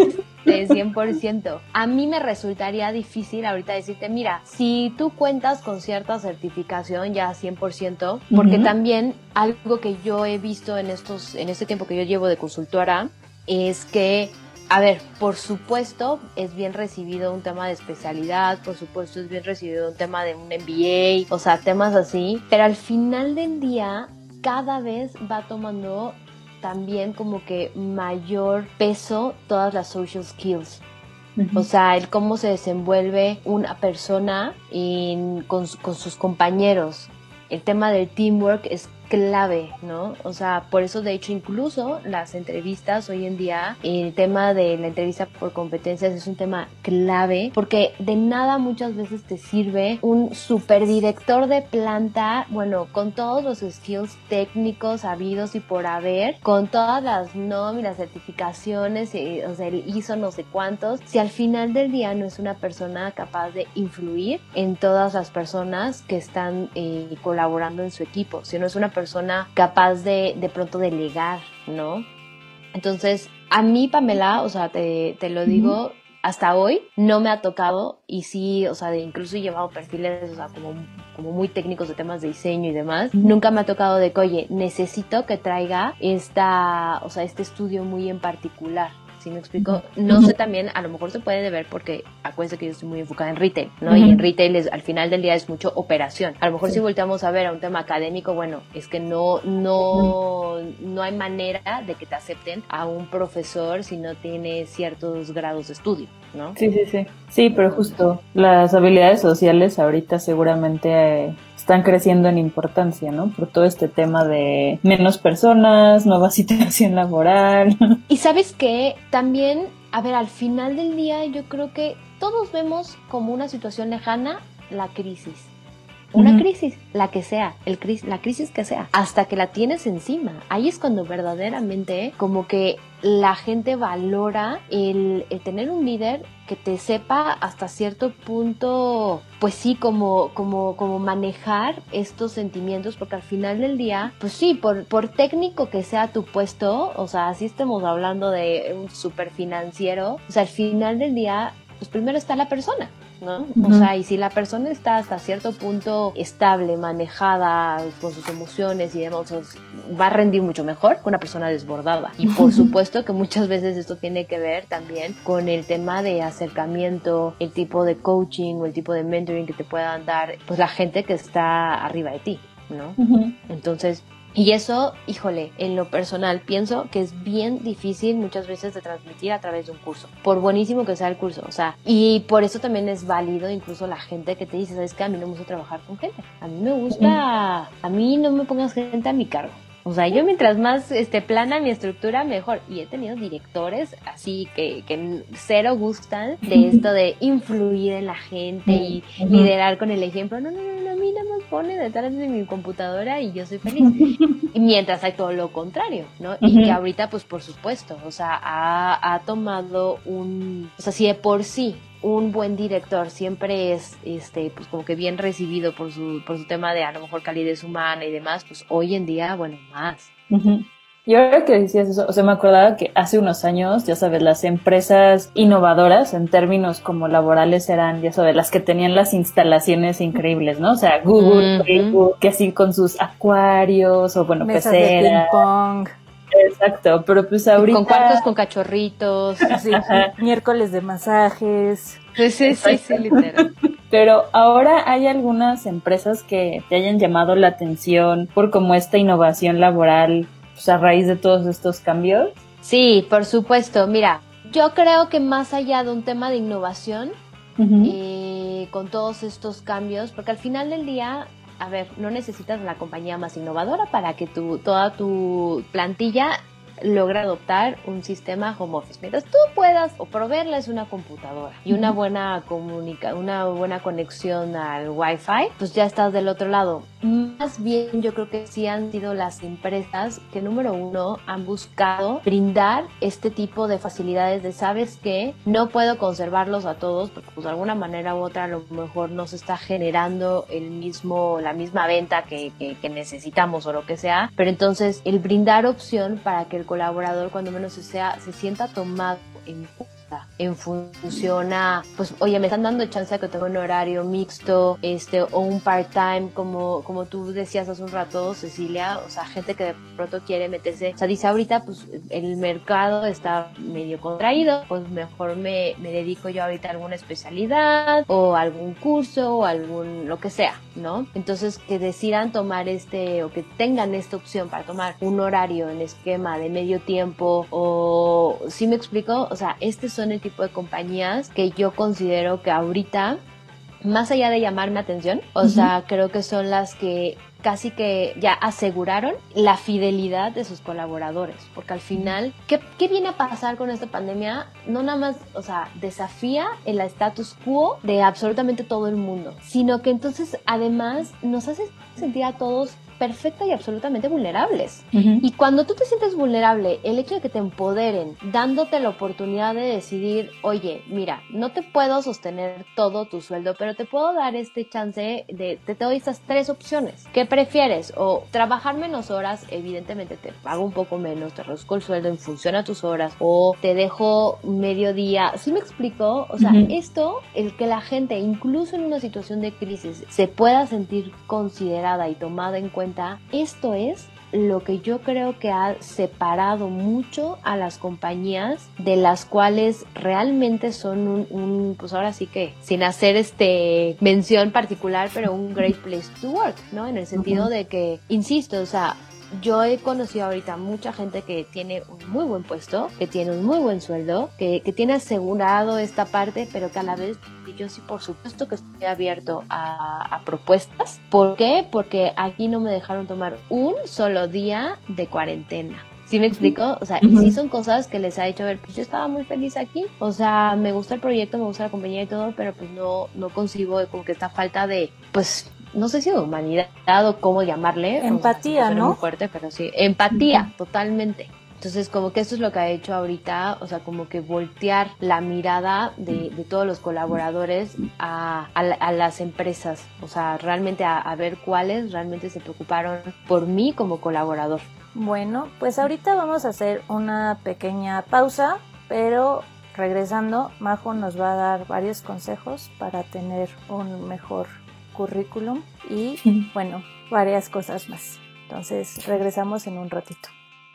De cien por ciento. A mí me resultaría difícil ahorita decirte, mira, si tú cuentas con cierta certificación ya cien por ciento, porque uh-huh. también algo que yo he visto en estos, en este tiempo que yo llevo de consultora, es que, a ver, por supuesto es bien recibido un tema de especialidad, por supuesto es bien recibido un tema de un M B A, o sea, temas así, pero al final del día cada vez va tomando también como que mayor peso todas las social skills. Uh-huh. O sea, el cómo se desenvuelve una persona en, con, con sus compañeros. El tema del teamwork es clave, ¿no? O sea, por eso de hecho incluso las entrevistas hoy en día, el tema de la entrevista por competencias es un tema clave, porque de nada muchas veces te sirve un superdirector de planta, bueno, con todos los skills técnicos habidos y por haber, con todas las nóminas, certificaciones, y, o sea, el I S O no sé cuántos, si al final del día no es una persona capaz de influir en todas las personas que están eh, colaborando en su equipo, si no es una persona capaz de de pronto delegar, ¿no? Entonces, a mí, Pamela, o sea, te, te lo digo, hasta hoy no me ha tocado, y sí, o sea, de incluso he llevado perfiles, o sea, como, como muy técnicos de temas de diseño y demás, nunca me ha tocado de que, oye, necesito que traiga esta, o sea, este estudio muy en particular. ¿Sí me explico? No sé, también, a lo mejor se puede deber porque acuérdense que yo estoy muy enfocada en retail, ¿no? Uh-huh. Y en retail es, al final del día es mucho operación. A lo mejor sí. si volteamos a ver a un tema académico, bueno, es que no, no, no hay manera de que te acepten a un profesor si no tiene ciertos grados de estudio, ¿no? Sí, sí, sí. Sí, pero justo las habilidades sociales ahorita seguramente eh, están creciendo en importancia, ¿no? Por todo este tema de menos personas, nueva situación laboral. Y ¿sabes qué? También, a ver, al final del día yo creo que todos vemos como una situación lejana la crisis. Una uh-huh. crisis, la que sea, el cris- la crisis que sea, hasta que la tienes encima. Ahí es cuando verdaderamente como que la gente valora el, el tener un líder que te sepa hasta cierto punto, pues sí, como, como, como manejar estos sentimientos, porque al final del día, pues sí, por, por técnico que sea tu puesto, o sea, así estemos hablando de un súper financiero, o sea, al final del día, pues primero está la persona, ¿no? Uh-huh. O sea, y si la persona está hasta cierto punto estable, manejada con sus emociones y demás, o sea, va a rendir mucho mejor que una persona desbordada. Y por supuesto que muchas veces esto tiene que ver también con el tema de acercamiento, el tipo de coaching o el tipo de mentoring que te puedan dar, pues la gente que está arriba de ti, ¿no? Uh-huh. Entonces, y eso, híjole, en lo personal pienso que es bien difícil muchas veces de transmitir a través de un curso, por buenísimo que sea el curso, o sea, y por eso también es válido incluso la gente que te dice, ¿sabes qué? A mí no me gusta trabajar con gente, a mí me gusta, a mí no me pongas gente a mi cargo. O sea, yo mientras más este, plana mi estructura, mejor. Y he tenido directores así que, que cero gustan de esto de influir en la gente y uh-huh. liderar con el ejemplo. No, no, no, no, a mí nada más pone detrás de mi computadora y yo soy feliz. Y mientras hay todo lo contrario, ¿no? Uh-huh. Y que ahorita, pues por supuesto, o sea, ha, ha tomado un... O sea, si de por sí un buen director siempre es este pues como que bien recibido por su por su tema de a lo mejor calidez humana y demás, pues hoy en día, bueno, más. Uh-huh. Y ahora que decías eso, o sea, me acordaba que hace unos años, ya sabes, las empresas innovadoras en términos como laborales eran, ya sabes, las que tenían las instalaciones increíbles, ¿no? O sea, Google, uh-huh. Facebook, que así con sus acuarios o bueno, mesas peceras. De ping pong. Exacto, pero pues ahorita... Con cuartos con cachorritos. Sí, miércoles de masajes. Sí, sí, sí, sí, literal. Pero ahora hay algunas empresas que te hayan llamado la atención por como esta innovación laboral, pues a raíz de todos estos cambios. Sí, por supuesto. Mira, yo creo que más allá de un tema de innovación, uh-huh. eh, con todos estos cambios, porque al final del día... A ver, no necesitas la compañía más innovadora para que tu, toda tu plantilla logre adoptar un sistema home office. Mientras tú puedas o proveerles una computadora y una buena comunica, una buena conexión al Wi-Fi, pues ya estás del otro lado. más bien yo creo que sí han sido las empresas que, número uno, han buscado brindar este tipo de facilidades de, ¿sabes qué? No puedo conservarlos a todos porque pues de alguna manera u otra a lo mejor no se está generando el mismo, la misma venta que, que, que necesitamos o lo que sea, pero entonces el brindar opción para que el colaborador cuando menos se, sea, se sienta tomado en en función a, pues, oye, me están dando chance de que tengo un horario mixto, este, o un part-time, como, como tú decías hace un rato, Cecilia, o sea, gente que de pronto quiere meterse, o sea, dice ahorita, pues, el mercado está medio contraído, pues mejor me, me dedico yo ahorita a alguna especialidad, o algún curso, o algún, lo que sea, ¿no? Entonces, que decidan tomar este, o que tengan esta opción para tomar un horario en esquema de medio tiempo, o, ¿sí me explico? O sea, este son el tipo de compañías que yo considero que ahorita, más allá de llamarme atención, o uh-huh. sea, creo que son las que casi que ya aseguraron la fidelidad de sus colaboradores, porque al final, ¿qué, qué viene a pasar con esta pandemia? No nada más, o sea, desafía el status quo de absolutamente todo el mundo, sino que entonces además nos hace sentir a todos perfecta y absolutamente vulnerables. Uh-huh. Y cuando tú te sientes vulnerable, el hecho de que te empoderen, dándote la oportunidad de decidir, oye, mira, no te puedo sostener todo tu sueldo, pero te puedo dar este chance de, te doy estas tres opciones. ¿Qué prefieres? O trabajar menos horas, evidentemente te pago un poco menos, te reduzco el sueldo en función a tus horas, o te dejo mediodía. ¿Sí me explico? O sea, uh-huh. esto, el que la gente, incluso en una situación de crisis, se pueda sentir considerada y tomada en cuenta, esto es lo que yo creo que ha separado mucho a las compañías de las cuales realmente son un, un pues ahora sí que sin hacer este mención particular, pero un great place to work, ¿no? En el sentido uh-huh. de que, insisto, o sea, yo he conocido ahorita mucha gente que tiene un muy buen puesto, que tiene un muy buen sueldo, que, que tiene asegurado esta parte, pero que a la vez yo sí, por supuesto que estoy abierto a, a propuestas. ¿Por qué? Porque aquí no me dejaron tomar un solo día de cuarentena. ¿Sí me explico? O sea, uh-huh. y sí son cosas que les ha hecho ver, pues yo estaba muy feliz aquí, o sea, me gusta el proyecto, me gusta la compañía y todo, pero pues no, no concibo como que esta falta de, pues, no sé si de humanidad o cómo llamarle. Empatía, o sea, ¿no? Muy fuerte, pero sí, empatía, uh-huh. totalmente. Entonces, como que esto es lo que ha hecho ahorita, o sea, como que voltear la mirada de, de todos los colaboradores a, a, a las empresas, o sea, realmente a, a ver cuáles realmente se preocuparon por mí como colaborador. Bueno, pues ahorita vamos a hacer una pequeña pausa, pero regresando, Majo nos va a dar varios consejos para tener un mejor currículum y, bueno, varias cosas más. Entonces, regresamos en un ratito.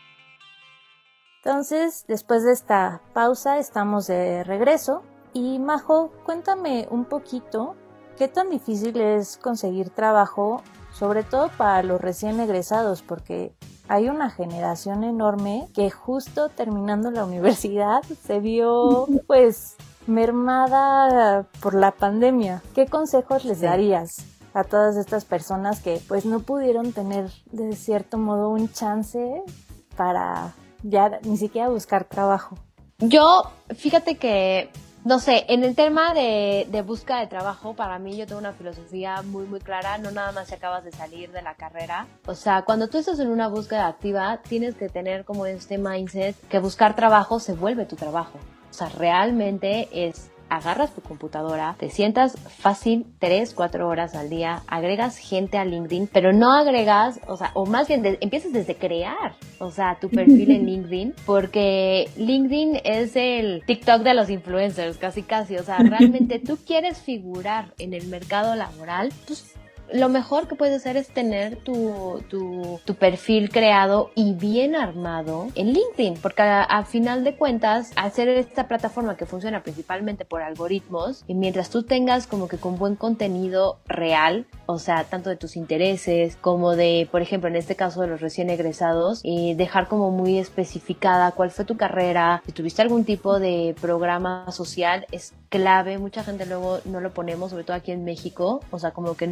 Entonces, después de esta pausa, estamos de regreso. Y Majo, cuéntame un poquito qué tan difícil es conseguir trabajo, sobre todo para los recién egresados, porque hay una generación enorme que justo terminando la universidad se vio, pues, mermada por la pandemia. ¿Qué consejos les darías a todas estas personas que, pues, no pudieron tener, de cierto modo, un chance para ya ni siquiera buscar trabajo? Yo, fíjate que, no sé, en el tema de, de búsqueda de trabajo, para mí yo tengo una filosofía muy, muy clara, no nada más si acabas de salir de la carrera. O sea, cuando tú estás en una búsqueda activa, tienes que tener como este mindset que buscar trabajo se vuelve tu trabajo. O sea, realmente es, agarras tu computadora, te sientas fácil tres, cuatro horas al día, agregas gente a LinkedIn, pero no agregas, o sea, o más bien de, empiezas desde crear, o sea, tu perfil en LinkedIn, porque LinkedIn es el TikTok de los influencers, casi casi, o sea, realmente tú quieres figurar en el mercado laboral, pues lo mejor que puedes hacer es tener tu, tu, tu perfil creado y bien armado en LinkedIn, porque a, a final de cuentas, al ser esta plataforma que funciona principalmente por algoritmos, y mientras tú tengas como que con buen contenido real, o sea, tanto de tus intereses como de, por ejemplo, en este caso de los recién egresados, y dejar como muy especificada cuál fue tu carrera, si tuviste algún tipo de programa social, es clave. Mucha gente luego no lo ponemos, sobre todo aquí en México, o sea, como que no le damos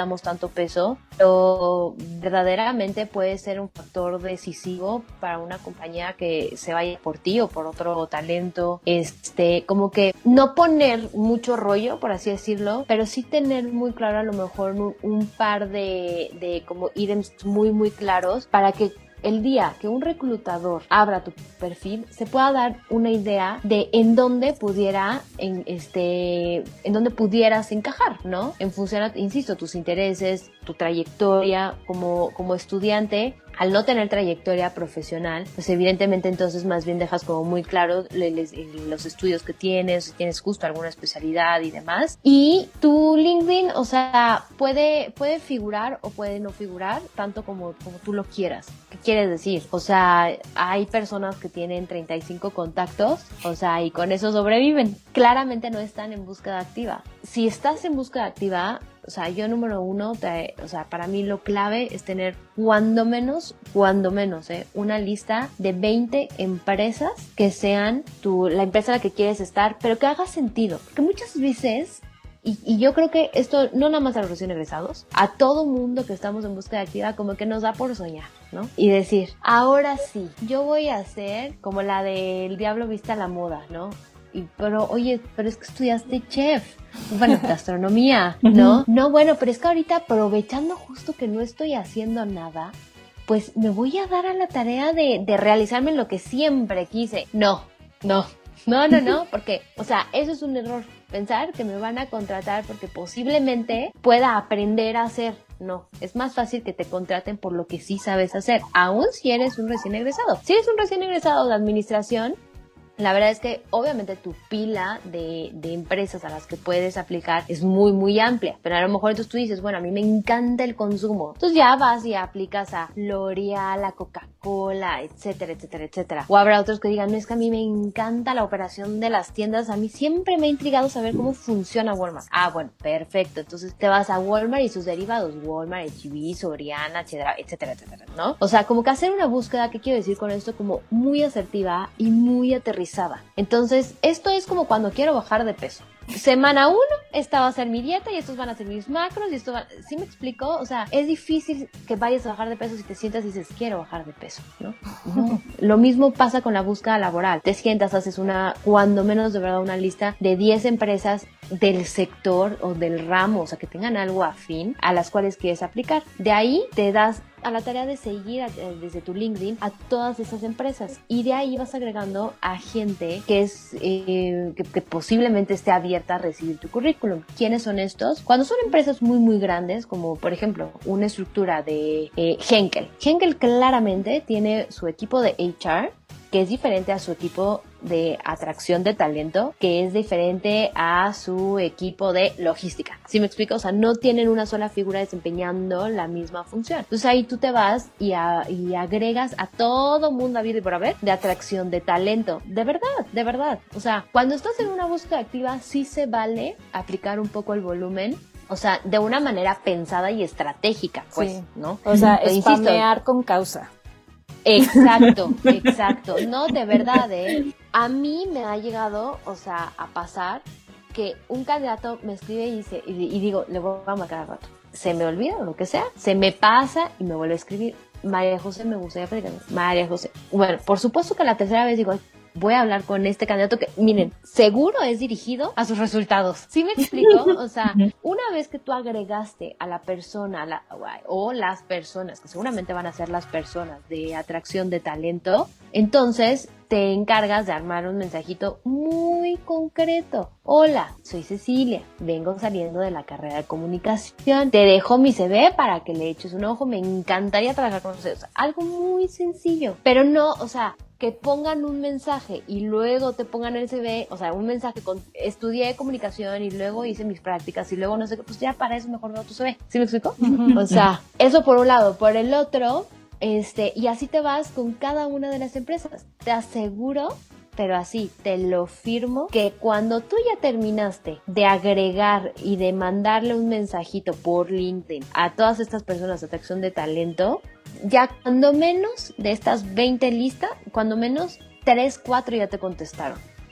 damos tanto peso, pero verdaderamente puede ser un factor decisivo para una compañía que se vaya por ti o por otro talento. Este, como que no poner mucho rollo, por así decirlo, pero sí tener muy claro a lo mejor un, un par de, de como ítems muy muy claros para que el día que un reclutador abra tu perfil se pueda dar una idea de en dónde pudiera en este en dónde pudieras encajar, ¿no? En función a, insisto, tus intereses, tu trayectoria como como estudiante. Al no tener trayectoria profesional, pues evidentemente entonces más bien dejas como muy claro le, le, los estudios que tienes, si tienes justo alguna especialidad y demás. Y tu LinkedIn, o sea, puede, puede figurar o puede no figurar, tanto como, como tú lo quieras. ¿Qué quieres decir? O sea, hay personas que tienen treinta y cinco contactos, o sea, y con eso sobreviven. Claramente no están en búsqueda activa. Si estás en búsqueda activa, o sea, yo número uno, te, o sea, para mí lo clave es tener cuando menos, cuando menos, ¿eh? una lista de veinte empresas que sean tu, la empresa en la que quieres estar, pero que haga sentido. Porque muchas veces, y, y yo creo que esto no nada más a los recién egresados, a todo mundo que estamos en búsqueda activa, como que nos da por soñar, ¿no? Y decir, ahora sí, yo voy a hacer como la del Diablo Viste a la Moda, ¿no? Y, pero oye, pero es que estudiaste chef, bueno, gastronomía, ¿no? No, bueno, pero es que ahorita aprovechando justo que no estoy haciendo nada, pues me voy a dar a la tarea de, de realizarme lo que siempre quise. No, no, no, no, no, porque, o sea, eso es un error, pensar que me van a contratar porque posiblemente pueda aprender a hacer. No, es más fácil que te contraten por lo que sí sabes hacer, aun si eres un recién egresado. Si eres un recién egresado de administración, la verdad es que obviamente tu pila de, de empresas a las que puedes aplicar es muy muy amplia, pero a lo mejor entonces tú dices, bueno, a mí me encanta el consumo, entonces ya vas y aplicas a L'Oreal, a Coca-Cola, etcétera, etcétera, etcétera. O habrá otros que digan, no, es que a mí me encanta la operación de las tiendas, a mí siempre me ha intrigado saber cómo funciona Walmart. Ah, bueno, perfecto, entonces te vas a Walmart y sus derivados, Walmart, H E B, Soriana, etcétera, etcétera, etcétera, ¿no? O sea, como que hacer una búsqueda, ¿qué quiero decir con esto? Como muy asertiva y muy aterrizada. Entonces, esto es como cuando quiero bajar de peso. Semana uno, esta va a ser mi dieta y estos van a ser mis macros y esto va... ¿Sí me explico? O sea, es difícil que vayas a bajar de peso si te sientas y dices, quiero bajar de peso, ¿no? No. Lo mismo pasa con la búsqueda laboral. Te sientas, haces una, cuando menos de verdad, una lista de diez empresas del sector o del ramo, o sea, que tengan algo afín a las cuales quieres aplicar. De ahí te das a la tarea de seguir a, desde tu LinkedIn a todas esas empresas y de ahí vas agregando a gente que es eh, que, que posiblemente esté abierta a recibir tu currículum. ¿Quiénes son estos? Cuando son empresas muy muy grandes, como por ejemplo una estructura de eh, Henkel. Henkel claramente tiene su equipo de H R, que es diferente a su equipo de atracción de talento, que es diferente a su equipo de logística. ¿Sí me explico? O sea, no tienen una sola figura desempeñando la misma función. Entonces ahí tú te vas y, a, y agregas a todo mundo habido y por haber de atracción de talento. De verdad, de verdad. O sea, cuando estás en una búsqueda activa, sí se vale aplicar un poco el volumen. O sea, de una manera pensada y estratégica, pues, sí, ¿no? O sea, spamear con causa. Exacto, exacto. No, de verdad, ¿eh? A mí me ha llegado, o sea, a pasar que un candidato me escribe y dice, y, y digo, le voy a marcar al rato. Se me olvida o lo que sea, se me pasa y me vuelve a escribir. María José, me gustaría platicar. María José. Bueno, por supuesto que la tercera vez digo, voy a hablar con este candidato que, miren, seguro es dirigido a sus resultados. ¿Sí me explico? O sea, una vez que tú agregaste a la persona la, o las personas, que seguramente van a ser las personas de atracción de talento, entonces te encargas de armar un mensajito muy concreto. Hola, soy Cecilia, vengo saliendo de la carrera de comunicación, te dejo mi C V para que le eches un ojo, me encantaría trabajar con ustedes. O sea, algo muy sencillo, pero no, o sea, que pongan un mensaje y luego te pongan el C V, o sea, un mensaje con estudié comunicación y luego hice mis prácticas y luego no sé qué, pues ya para eso mejor veo tu C V. ¿Sí me explico? O sea, eso por un lado. Por el otro, este, y así te vas con cada una de las empresas. Te aseguro, pero así, te lo firmo, que cuando tú ya terminaste de agregar y de mandarle un mensajito por LinkedIn a todas estas personas de atracción de talento, ya cuando menos de estas veinte listas, cuando menos tres, cuatro ya te contestaron.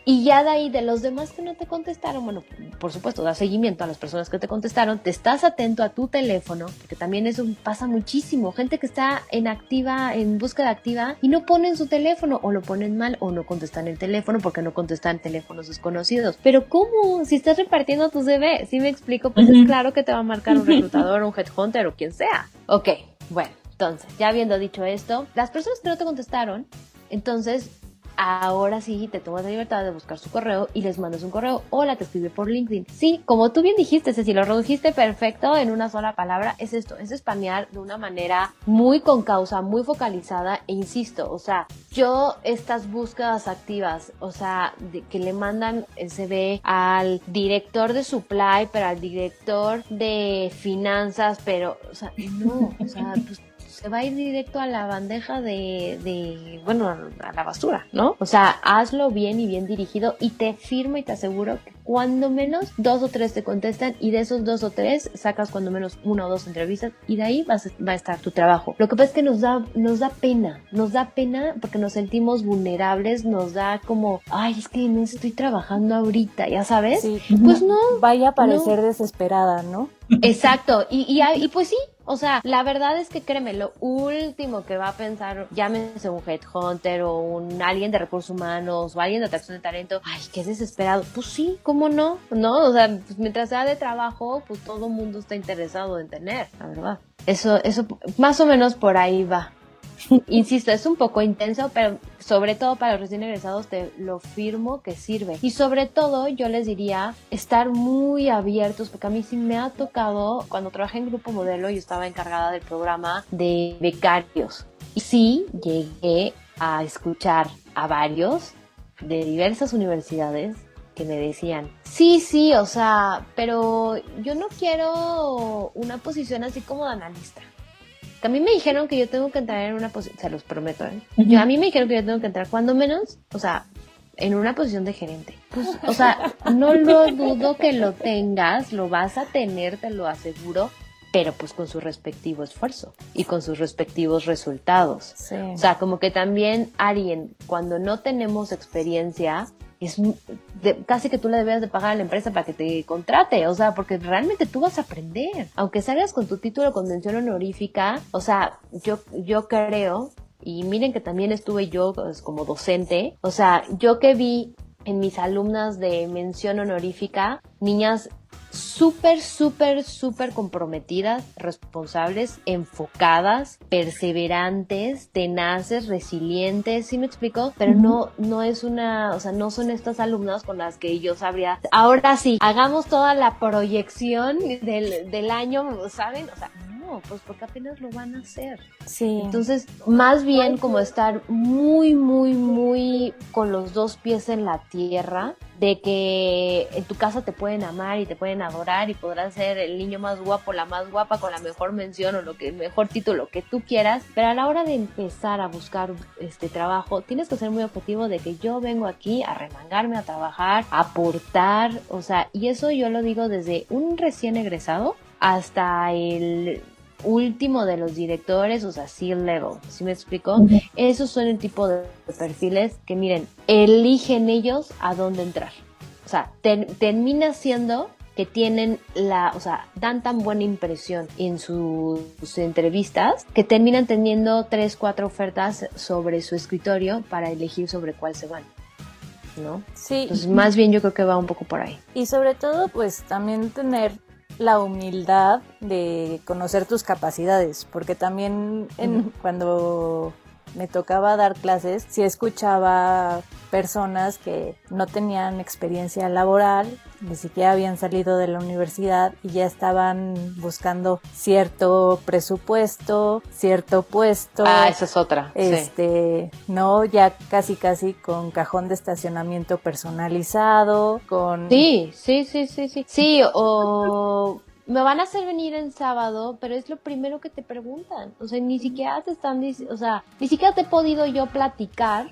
Y ya de ahí, de los demás que no te contestaron, bueno, por supuesto, da seguimiento a las personas que te contestaron, te estás atento a tu teléfono, porque también eso pasa muchísimo. Gente que está en activa, en búsqueda activa, y no ponen su teléfono, o lo ponen mal, o no contestan el teléfono, porque no contestan teléfonos desconocidos. Pero ¿cómo? Si estás repartiendo tu C V, ¿sí me explico? Pues uh-huh. Es claro que te va a marcar un reclutador, un headhunter, o quien sea. Ok, bueno, entonces, ya habiendo dicho esto, las personas que no te contestaron, entonces... ahora sí te tomas la libertad de buscar su correo y les mandas un correo. Hola, te escribí por LinkedIn. Sí, como tú bien dijiste, Ceci, lo redujiste perfecto en una sola palabra. Es esto, es spamear de una manera muy con causa, muy focalizada. E insisto, o sea, yo estas búsquedas activas, o sea, de que le mandan el C V al director de supply, pero al director de finanzas, pero, o sea, no, o sea, pues se va a ir directo a la bandeja de, de, bueno, a la basura, ¿no? O sea, hazlo bien y bien dirigido y te firmo y te aseguro que cuando menos dos o tres te contestan y de esos dos o tres sacas cuando menos una o dos entrevistas y de ahí vas, va a estar tu trabajo. Lo que pasa es que nos da, nos da pena, nos da pena porque nos sentimos vulnerables, nos da como, ay, es que no estoy trabajando ahorita, ¿ya sabes? Sí. Pues no. Vaya a parecer no. desesperada, ¿no? Exacto, y, y, y pues sí, o sea, la verdad es que créeme, lo último que va a pensar, llámese un headhunter o un alguien de recursos humanos o alguien de atracción de talento, ay, qué desesperado. Pues sí, ¿cómo no? ¿No? O sea, pues mientras sea de trabajo, pues todo mundo está interesado en tener, la verdad. Eso, eso, más o menos por ahí va. Insisto, es un poco intenso, pero sobre todo para los recién egresados te lo firmo que sirve. Y sobre todo yo les diría estar muy abiertos, porque a mí sí me ha tocado, cuando trabajé en Grupo Modelo, yo estaba encargada del programa de becarios. Y sí llegué a escuchar a varios de diversas universidades que me decían, sí, sí, o sea, pero yo no quiero una posición así como de analista. Que a mí me dijeron que yo tengo que entrar en una posición, se los prometo, ¿eh? Uh-huh. Yo, a mí me dijeron que yo tengo que entrar cuando menos, o sea, en una posición de gerente. Pues, o sea, no lo dudo que lo tengas, lo vas a tener, te lo aseguro, pero pues con su respectivo esfuerzo y con sus respectivos resultados. Sí. O sea, como que también alguien, cuando no tenemos experiencia, es de, casi que tú le debes de pagar a la empresa para que te contrate, o sea, porque realmente tú vas a aprender, aunque salgas con tu título con mención honorífica, o sea, yo, yo creo, y miren que también estuve yo pues, como docente, o sea, yo que vi en mis alumnas de mención honorífica, niñas súper, súper, súper comprometidas, responsables, enfocadas, perseverantes, tenaces, resilientes, ¿sí me explico? Pero uh-huh. no, no es una, o sea, no son estas alumnas con las que yo sabría, ahora sí, hagamos toda la proyección del, del año, ¿saben? O sea, no, pues porque apenas lo van a hacer. Sí. Entonces, más bien como estar muy, muy, muy con los dos pies en la tierra, de que en tu casa te pueden amar y te pueden adorar y podrás ser el niño más guapo, la más guapa con la mejor mención o lo que el mejor título que tú quieras, pero a la hora de empezar a buscar este trabajo tienes que ser muy objetivo de que yo vengo aquí a remangarme, a trabajar, a aportar, o sea, y eso yo lo digo desde un recién egresado hasta el último de los directores, o sea, C-level, ¿sí me explico? Uh-huh. Esos son el tipo de perfiles que, miren, eligen ellos a dónde entrar. O sea, ter- termina siendo que tienen la, o sea, dan tan buena impresión en sus, sus entrevistas que terminan teniendo tres, cuatro ofertas sobre su escritorio para elegir sobre cuál se van, ¿no? Sí. Entonces, más bien yo creo que va un poco por ahí. Y sobre todo, pues, también tener la humildad de conocer tus capacidades, porque también en, uh-huh. cuando me tocaba dar clases, sí escuchaba personas que no tenían experiencia laboral, ni siquiera habían salido de la universidad y ya estaban buscando cierto presupuesto, cierto puesto. Ah, esa es otra. Este, sí. No, ya casi casi con cajón de estacionamiento personalizado, con... Sí, sí, sí, sí, sí. Sí, o... me van a hacer venir el sábado, pero es lo primero que te preguntan. O sea, ni siquiera te están diciendo, o sea, ni siquiera te he podido yo platicar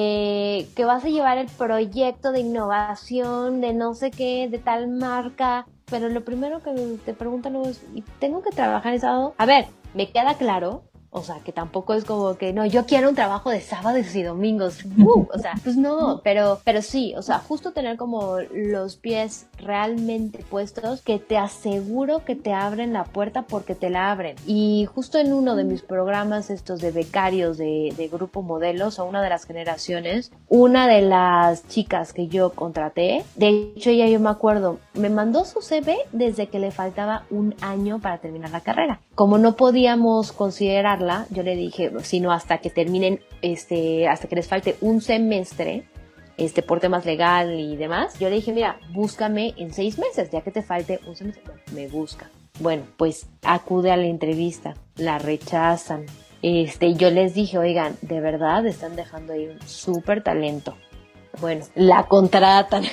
de que vas a llevar el proyecto de innovación, de no sé qué, de tal marca. Pero lo primero que te preguntan es, ¿y tengo que trabajar el sábado? A ver, me queda claro O sea, que tampoco es como que, no, yo quiero un trabajo de sábados y domingos. Uh, o sea, pues no, pero, pero sí, o sea, justo tener como los pies realmente puestos, que te aseguro que te abren la puerta porque te la abren. Y justo en uno de mis programas estos de becarios de, de Grupo Modelos, o una de las generaciones, una de las chicas que yo contraté, de hecho ella, yo me acuerdo, me mandó su C V desde que le faltaba un año para terminar la carrera. Como no podíamos considerar, yo le dije, sino hasta que terminen, este, hasta que les falte un semestre, este, por temas legal y demás, yo le dije, mira, búscame en seis meses, ya que te falte un semestre, me busca. Bueno, pues acude a la entrevista, la rechazan. Este, yo les dije, oigan, de verdad están dejando ahí un súper talento. Bueno, la contratan.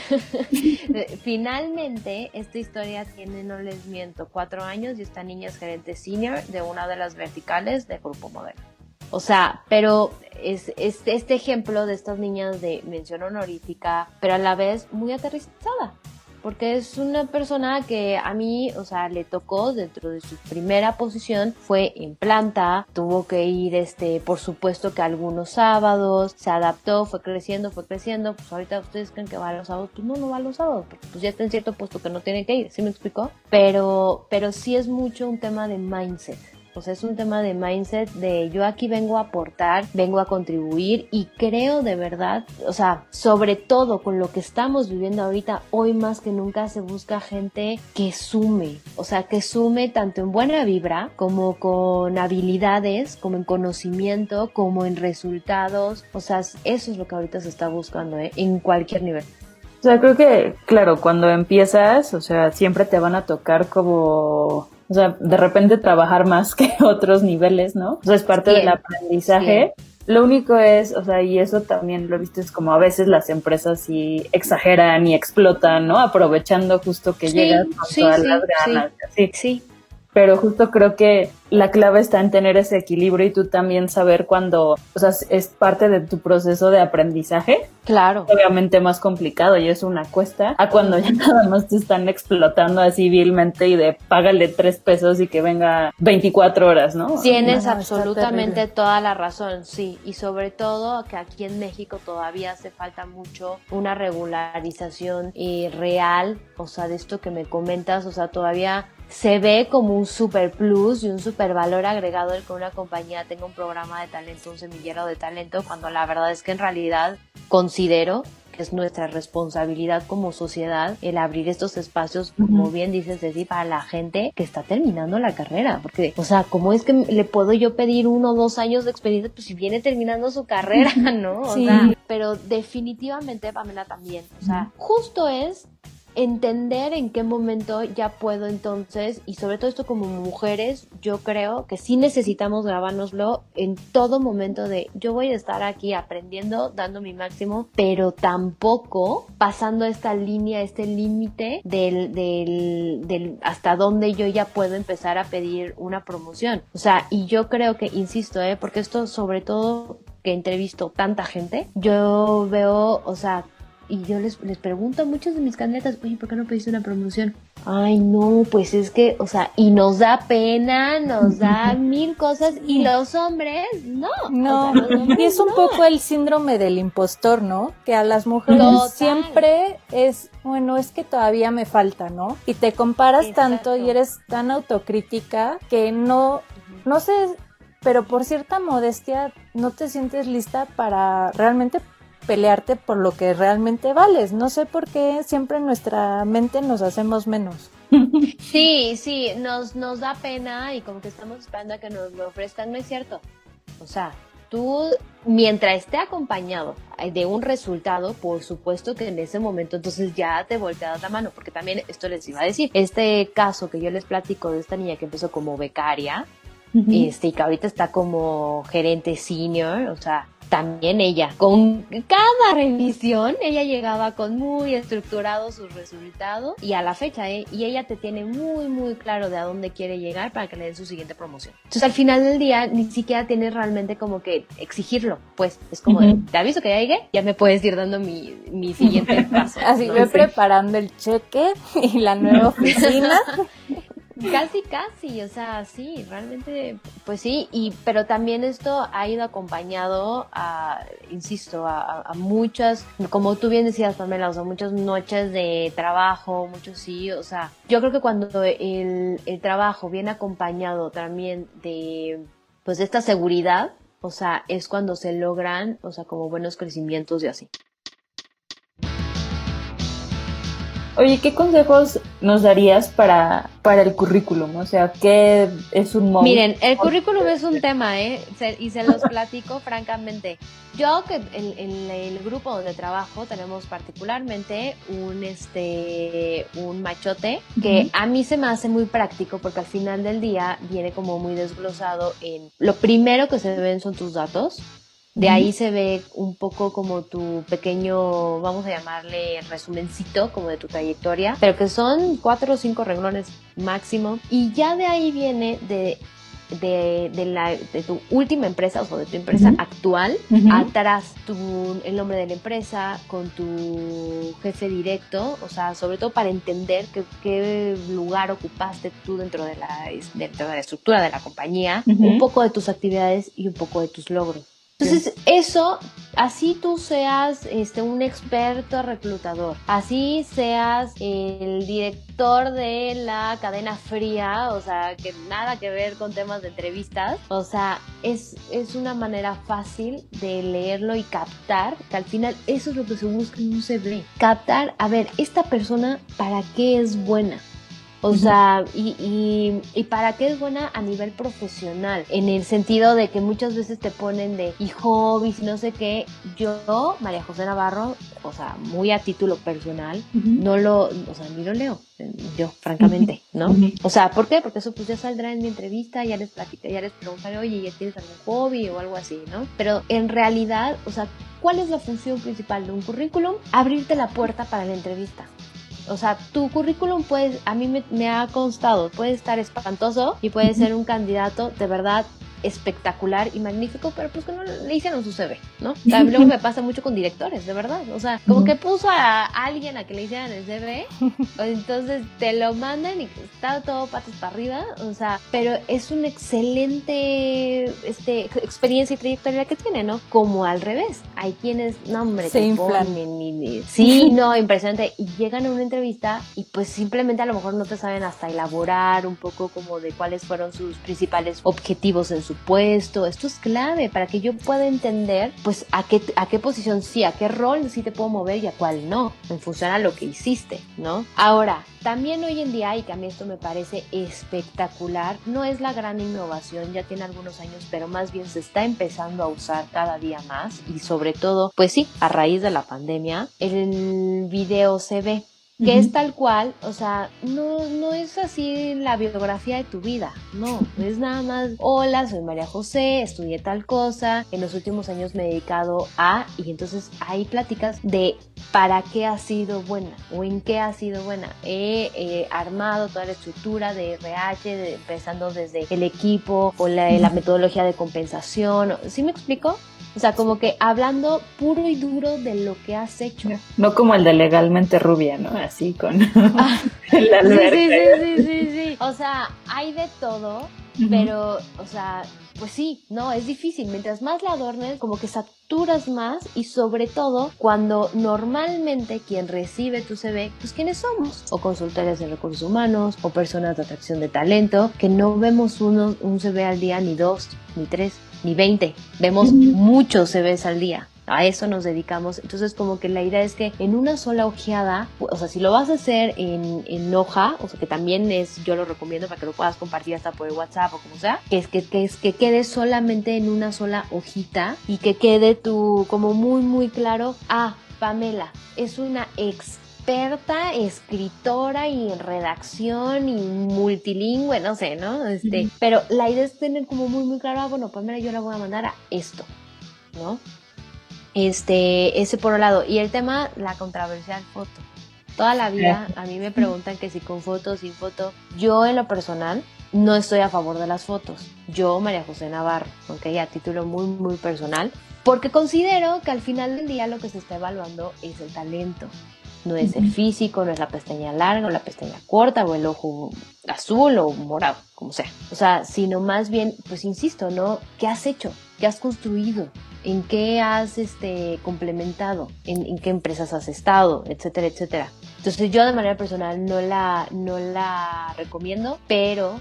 Finalmente, esta historia tiene, no les miento, cuatro años y esta niña es gerente senior de una de las verticales de Grupo Modelo. O sea, pero es, es este ejemplo de estas niñas de mención honorífica, pero a la vez muy aterrizada. Porque es una persona que a mí, o sea, le tocó dentro de su primera posición, fue en planta, tuvo que ir, este, por supuesto que algunos sábados, se adaptó, fue creciendo, fue creciendo, pues ahorita ustedes creen que va a los sábados, pues no, no va a los sábados, porque pues ya está en cierto puesto que no tiene que ir, ¿sí me explicó? Pero, pero sí es mucho un tema de mindset. O sea, es un tema de mindset, de yo aquí vengo a aportar, vengo a contribuir y creo de verdad, o sea, sobre todo con lo que estamos viviendo ahorita, hoy más que nunca se busca gente que sume, o sea, que sume tanto en buena vibra como con habilidades, como en conocimiento, como en resultados, o sea, eso es lo que ahorita se está buscando, ¿eh? En cualquier nivel. O sea, creo que, claro, cuando empiezas, o sea, siempre te van a tocar como... O sea, de repente trabajar más que otros niveles, ¿no? O sea, es parte Bien. del aprendizaje. Bien. Lo único es, o sea, y eso también lo he visto, es como a veces las empresas sí exageran y explotan, ¿no? Aprovechando justo que sí, llegas con sí, todas sí, las ganas. Sí, sí. Pero justo creo que la clave está en tener ese equilibrio y tú también saber cuando, o sea, es parte de tu proceso de aprendizaje. Claro. Obviamente más complicado y es una cuesta a cuando ya nada más te están explotando así vilmente y de págale tres pesos y que venga veinticuatro horas, ¿no? Tienes no, absolutamente toda la razón, sí. Y sobre todo que aquí en México todavía hace falta mucho una regularización eh, real, o sea, de esto que me comentas, o sea, todavía se ve como un super plus y un super valor agregado el que una compañía tenga un programa de talento, un semillero de talento, cuando la verdad es que en realidad considero que es nuestra responsabilidad como sociedad el abrir estos espacios, como uh-huh. bien dices, Ceci, para la gente que está terminando la carrera, porque, o sea, ¿cómo es que le puedo yo pedir uno o dos años de experiencia? Pues si viene terminando su carrera, ¿no? O sí. sea, pero definitivamente, Pamela, también, o sea, uh-huh. justo es entender en qué momento ya puedo entonces, y sobre todo esto como mujeres, yo creo que sí necesitamos grabárnoslo en todo momento de yo voy a estar aquí aprendiendo, dando mi máximo, pero tampoco pasando esta línea, este límite del, del, del hasta dónde yo ya puedo empezar a pedir una promoción. O sea, y yo creo que, insisto, eh, porque esto sobre todo que entrevisto tanta gente, yo veo, o sea, y yo les, les pregunto a muchos de mis candidatas, oye, ¿por qué no pediste una promoción? Ay, no, pues es que, o sea, y nos da pena, nos da mil cosas, y los hombres, no. No, o sea, los hombres, y es un no. poco el síndrome del impostor, ¿no? Que a las mujeres Total. siempre es, bueno, es que todavía me falta, ¿no? Y te comparas Exacto. tanto y eres tan autocrítica que no, no sé, pero por cierta modestia no te sientes lista para realmente pelearte por lo que realmente vales. No sé por qué siempre en nuestra mente nos hacemos menos. Sí, sí, nos, nos da pena y como que estamos esperando a que nos lo ofrezcan, no es cierto. O sea, tú, mientras esté acompañado de un resultado, por supuesto que en ese momento entonces ya te volteas la mano, porque también esto les iba a decir, este caso que yo les platico de esta niña que empezó como becaria, uh-huh. este, y que ahorita está como gerente senior, o sea, también ella, con cada revisión, ella llegaba con muy estructurado sus resultados y a la fecha, ¿eh? Y ella te tiene muy, muy claro de a dónde quiere llegar para que le den su siguiente promoción. Entonces, al final del día, ni siquiera tienes realmente como que exigirlo, pues, es como, uh-huh. de, te aviso que ya llegué, ya me puedes ir dando mi, mi siguiente paso. Así, ¿no? Ve sí. preparando el cheque y la nueva oficina. Casi, casi, o sea, sí, realmente, pues sí, y pero también esto ha ido acompañado a, insisto, a, a muchas, como tú bien decías, Pamela, o sea, muchas noches de trabajo, muchos sí, o sea, yo creo que cuando el, el trabajo viene acompañado también de, pues, de esta seguridad, o sea, es cuando se logran, o sea, como buenos crecimientos y así. Oye, ¿qué consejos nos darías para, para el currículum? O sea, ¿qué es un móvil? Miren, el currículum es un tema, ¿eh? Se, y se los platico francamente. Yo, que en, en el grupo donde trabajo, tenemos particularmente un, este, un machote que uh-huh. a mí se me hace muy práctico porque al final del día viene como muy desglosado en... Lo primero que se ven son tus datos. De ahí se ve un poco como tu pequeño, vamos a llamarle resumencito, como de tu trayectoria, pero que son cuatro o cinco renglones máximo. Y ya de ahí viene de, de, de, la, de tu última empresa, o sea, de tu empresa uh-huh. actual, uh-huh. atrás tu, el nombre de la empresa, con tu jefe directo, o sea, sobre todo para entender qué, qué lugar ocupaste tú dentro de, la, dentro de la estructura de la compañía, uh-huh. un poco de tus actividades y un poco de tus logros. Entonces, eso, así tú seas este, un experto reclutador, así seas el director de la cadena fría, o sea, que nada que ver con temas de entrevistas, o sea, es, es una manera fácil de leerlo y captar, que al final eso es lo que se busca en un C V, captar, a ver, esta persona, ¿para qué es buena? O sea, y, y, y para qué es buena a nivel profesional, en el sentido de que muchas veces te ponen de y hobbies y no sé qué. Yo, María José Navarro, o sea, muy a título personal, uh-huh. no lo, o sea, ni lo leo, yo, francamente, ¿no? Uh-huh. O sea, ¿por qué? Porque eso pues ya saldrá en mi entrevista, ya les platicaré, ya les preguntaré, oye, ¿ya tienes algún hobby o algo así, no? Pero en realidad, o sea, ¿cuál es la función principal de un currículum? Abrirte la puerta para la entrevista. O sea, tu currículum puede, a mí me, me ha constado, puede estar espantoso y puede ser un candidato de verdad espectacular y magnífico, pero pues que no le hicieron su C V, ¿no? También luego me pasa mucho con directores, de verdad, o sea, como que puso a alguien a que le hicieran el C V, entonces te lo mandan y está todo patas para arriba, o sea, pero es una excelente este, experiencia y trayectoria que tiene, ¿no? Como al revés, hay quienes, no hombre, se te inflan. ponen y, y, sí, no, impresionante, y llegan a una entrevista y pues simplemente a lo mejor no te saben hasta elaborar un poco como de cuáles fueron sus principales objetivos en su puesto. Esto es clave para que yo pueda entender pues a qué, a qué posición sí, a qué rol sí te puedo mover y a cuál no, en función a lo que hiciste, ¿no? Ahora, también hoy en día, y que a mí esto me parece espectacular, no es la gran innovación, ya tiene algunos años, pero más bien se está empezando a usar cada día más y sobre todo, pues sí, a raíz de la pandemia, el video C V. Que uh-huh. es tal cual, o sea, no, no es así la biografía de tu vida, no, es nada más, hola, soy María José, estudié tal cosa, en los últimos años me he dedicado a, y entonces ahí platicas de para qué has sido buena, o en qué has sido buena. He eh, armado toda la estructura de R H, de, empezando desde el equipo, o la, la metodología de compensación, ¿sí me explico? O sea, como que hablando puro y duro de lo que has hecho. No como el de Legalmente Rubia, ¿no? Así con ah, el albergue. Sí, sí, sí, sí, sí. O sea, hay de todo, uh-huh. pero, o sea, pues sí, no, es difícil. Mientras más la adornes, como que saturas más y sobre todo cuando normalmente quien recibe tu C V, pues ¿quiénes somos? O consultores de recursos humanos, o personas de atracción de talento, que no vemos uno, un C V al día, ni dos, ni tres, ni veinte. Vemos uh-huh. muchos C Vs al día. A eso nos dedicamos. Entonces, como que la idea es que en una sola ojeada, o sea, si lo vas a hacer en, en hoja, o sea, que también es, yo lo recomiendo para que lo puedas compartir hasta por el WhatsApp o como sea, que es que, que, es, que quede solamente en una sola hojita y que quede tu, como muy, muy claro, ah, Pamela es una ex experta, escritora y en redacción y multilingüe, no sé, ¿no? Este, uh-huh. Pero la idea es tener como muy, muy claro, ah, bueno, pues mira, yo la voy a mandar a esto, ¿no? Este, ese por un lado. Y el tema, la controversial foto. Toda la vida a mí me preguntan que si con foto o sin foto. Yo en lo personal no estoy a favor de las fotos. Yo, María José Navarro, aunque a título muy, muy personal, porque considero que al final del día lo que se está evaluando es el talento, No es el físico, no es la pestaña larga o la pestaña corta o el ojo azul o morado, como sea. O sea, sino más bien, pues insisto, ¿no? ¿Qué has hecho? ¿Qué has construido? ¿En qué has este, complementado? ¿En, en qué empresas has estado? Etcétera, etcétera. Entonces yo de manera personal no la, no la recomiendo, pero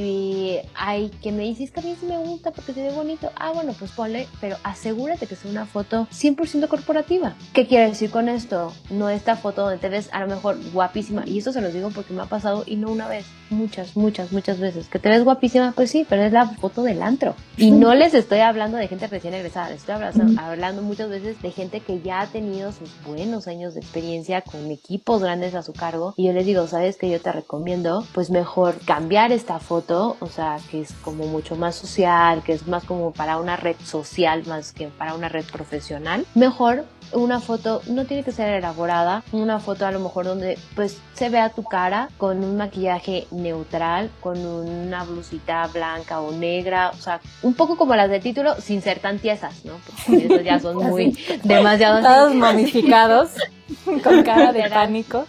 si hay que me dices que a mí sí me gusta porque se ve bonito, ah bueno, pues ponle, pero asegúrate que sea una foto cien por ciento corporativa. ¿Qué quiere decir con esto? No esta foto donde te ves a lo mejor guapísima, y esto se los digo porque me ha pasado y no una vez, muchas, muchas, muchas veces, que te ves guapísima, pues sí, pero es la foto del antro. Y no les estoy hablando de gente recién egresada, les estoy hablando, hablando muchas veces de gente que ya ha tenido sus buenos años de experiencia con equipos grandes a su cargo, y yo les digo, ¿sabes qué? Yo te recomiendo, pues mejor cambiar esta foto, o sea, que es como mucho más social, que es más como para una red social más que para una red profesional. Mejor una foto, no tiene que ser elaborada, una foto a lo mejor donde pues se vea tu cara con un maquillaje neutral, con una blusita blanca o negra, o sea, un poco como las de título, sin ser tan tiesas, ¿no? Porque esos ya son muy demasiado... Todos momificados, con cara de pánico.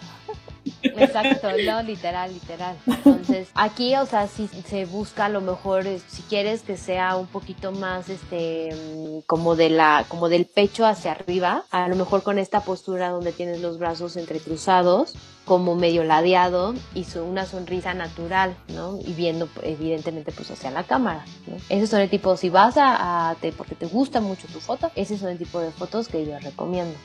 Exacto, no, literal, literal. Entonces, aquí, o sea, si se busca a lo mejor, si quieres que sea un poquito más, este, como de la, como del pecho hacia arriba, a lo mejor con esta postura donde tienes los brazos entrecruzados, como medio ladeado y su, una sonrisa natural, ¿no? Y viendo, evidentemente, pues hacia la cámara, ¿no? Ese son el tipo, si vas a, a te, porque te gusta mucho tu foto, ese son el tipo de fotos que yo recomiendo.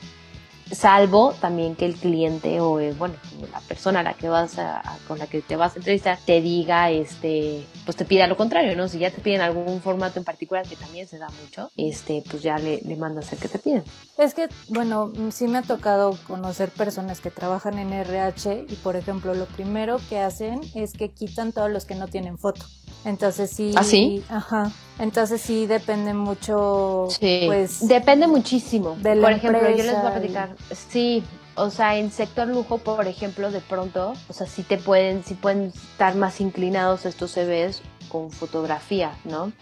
Salvo también que el cliente o eh, bueno, la persona a la que vas a, a, con la que te vas a entrevistar te diga, este, pues te pida lo contrario, ¿no? Si ya te piden algún formato en particular, que también se da mucho, este, pues ya le, le mandas el que te piden. Es que, bueno, sí me ha tocado conocer personas que trabajan en R H y, por ejemplo, lo primero que hacen es que quitan todos los que no tienen foto. Entonces sí. ¿Ah, sí? Ajá. Entonces sí depende mucho. Sí. Pues. Depende muchísimo. De la por ejemplo, empresa yo les voy a platicar. Y... Sí. O sea, en sector lujo, por ejemplo, de pronto, o sea, sí te pueden, sí pueden estar más inclinados estos C Vs con fotografía, ¿no?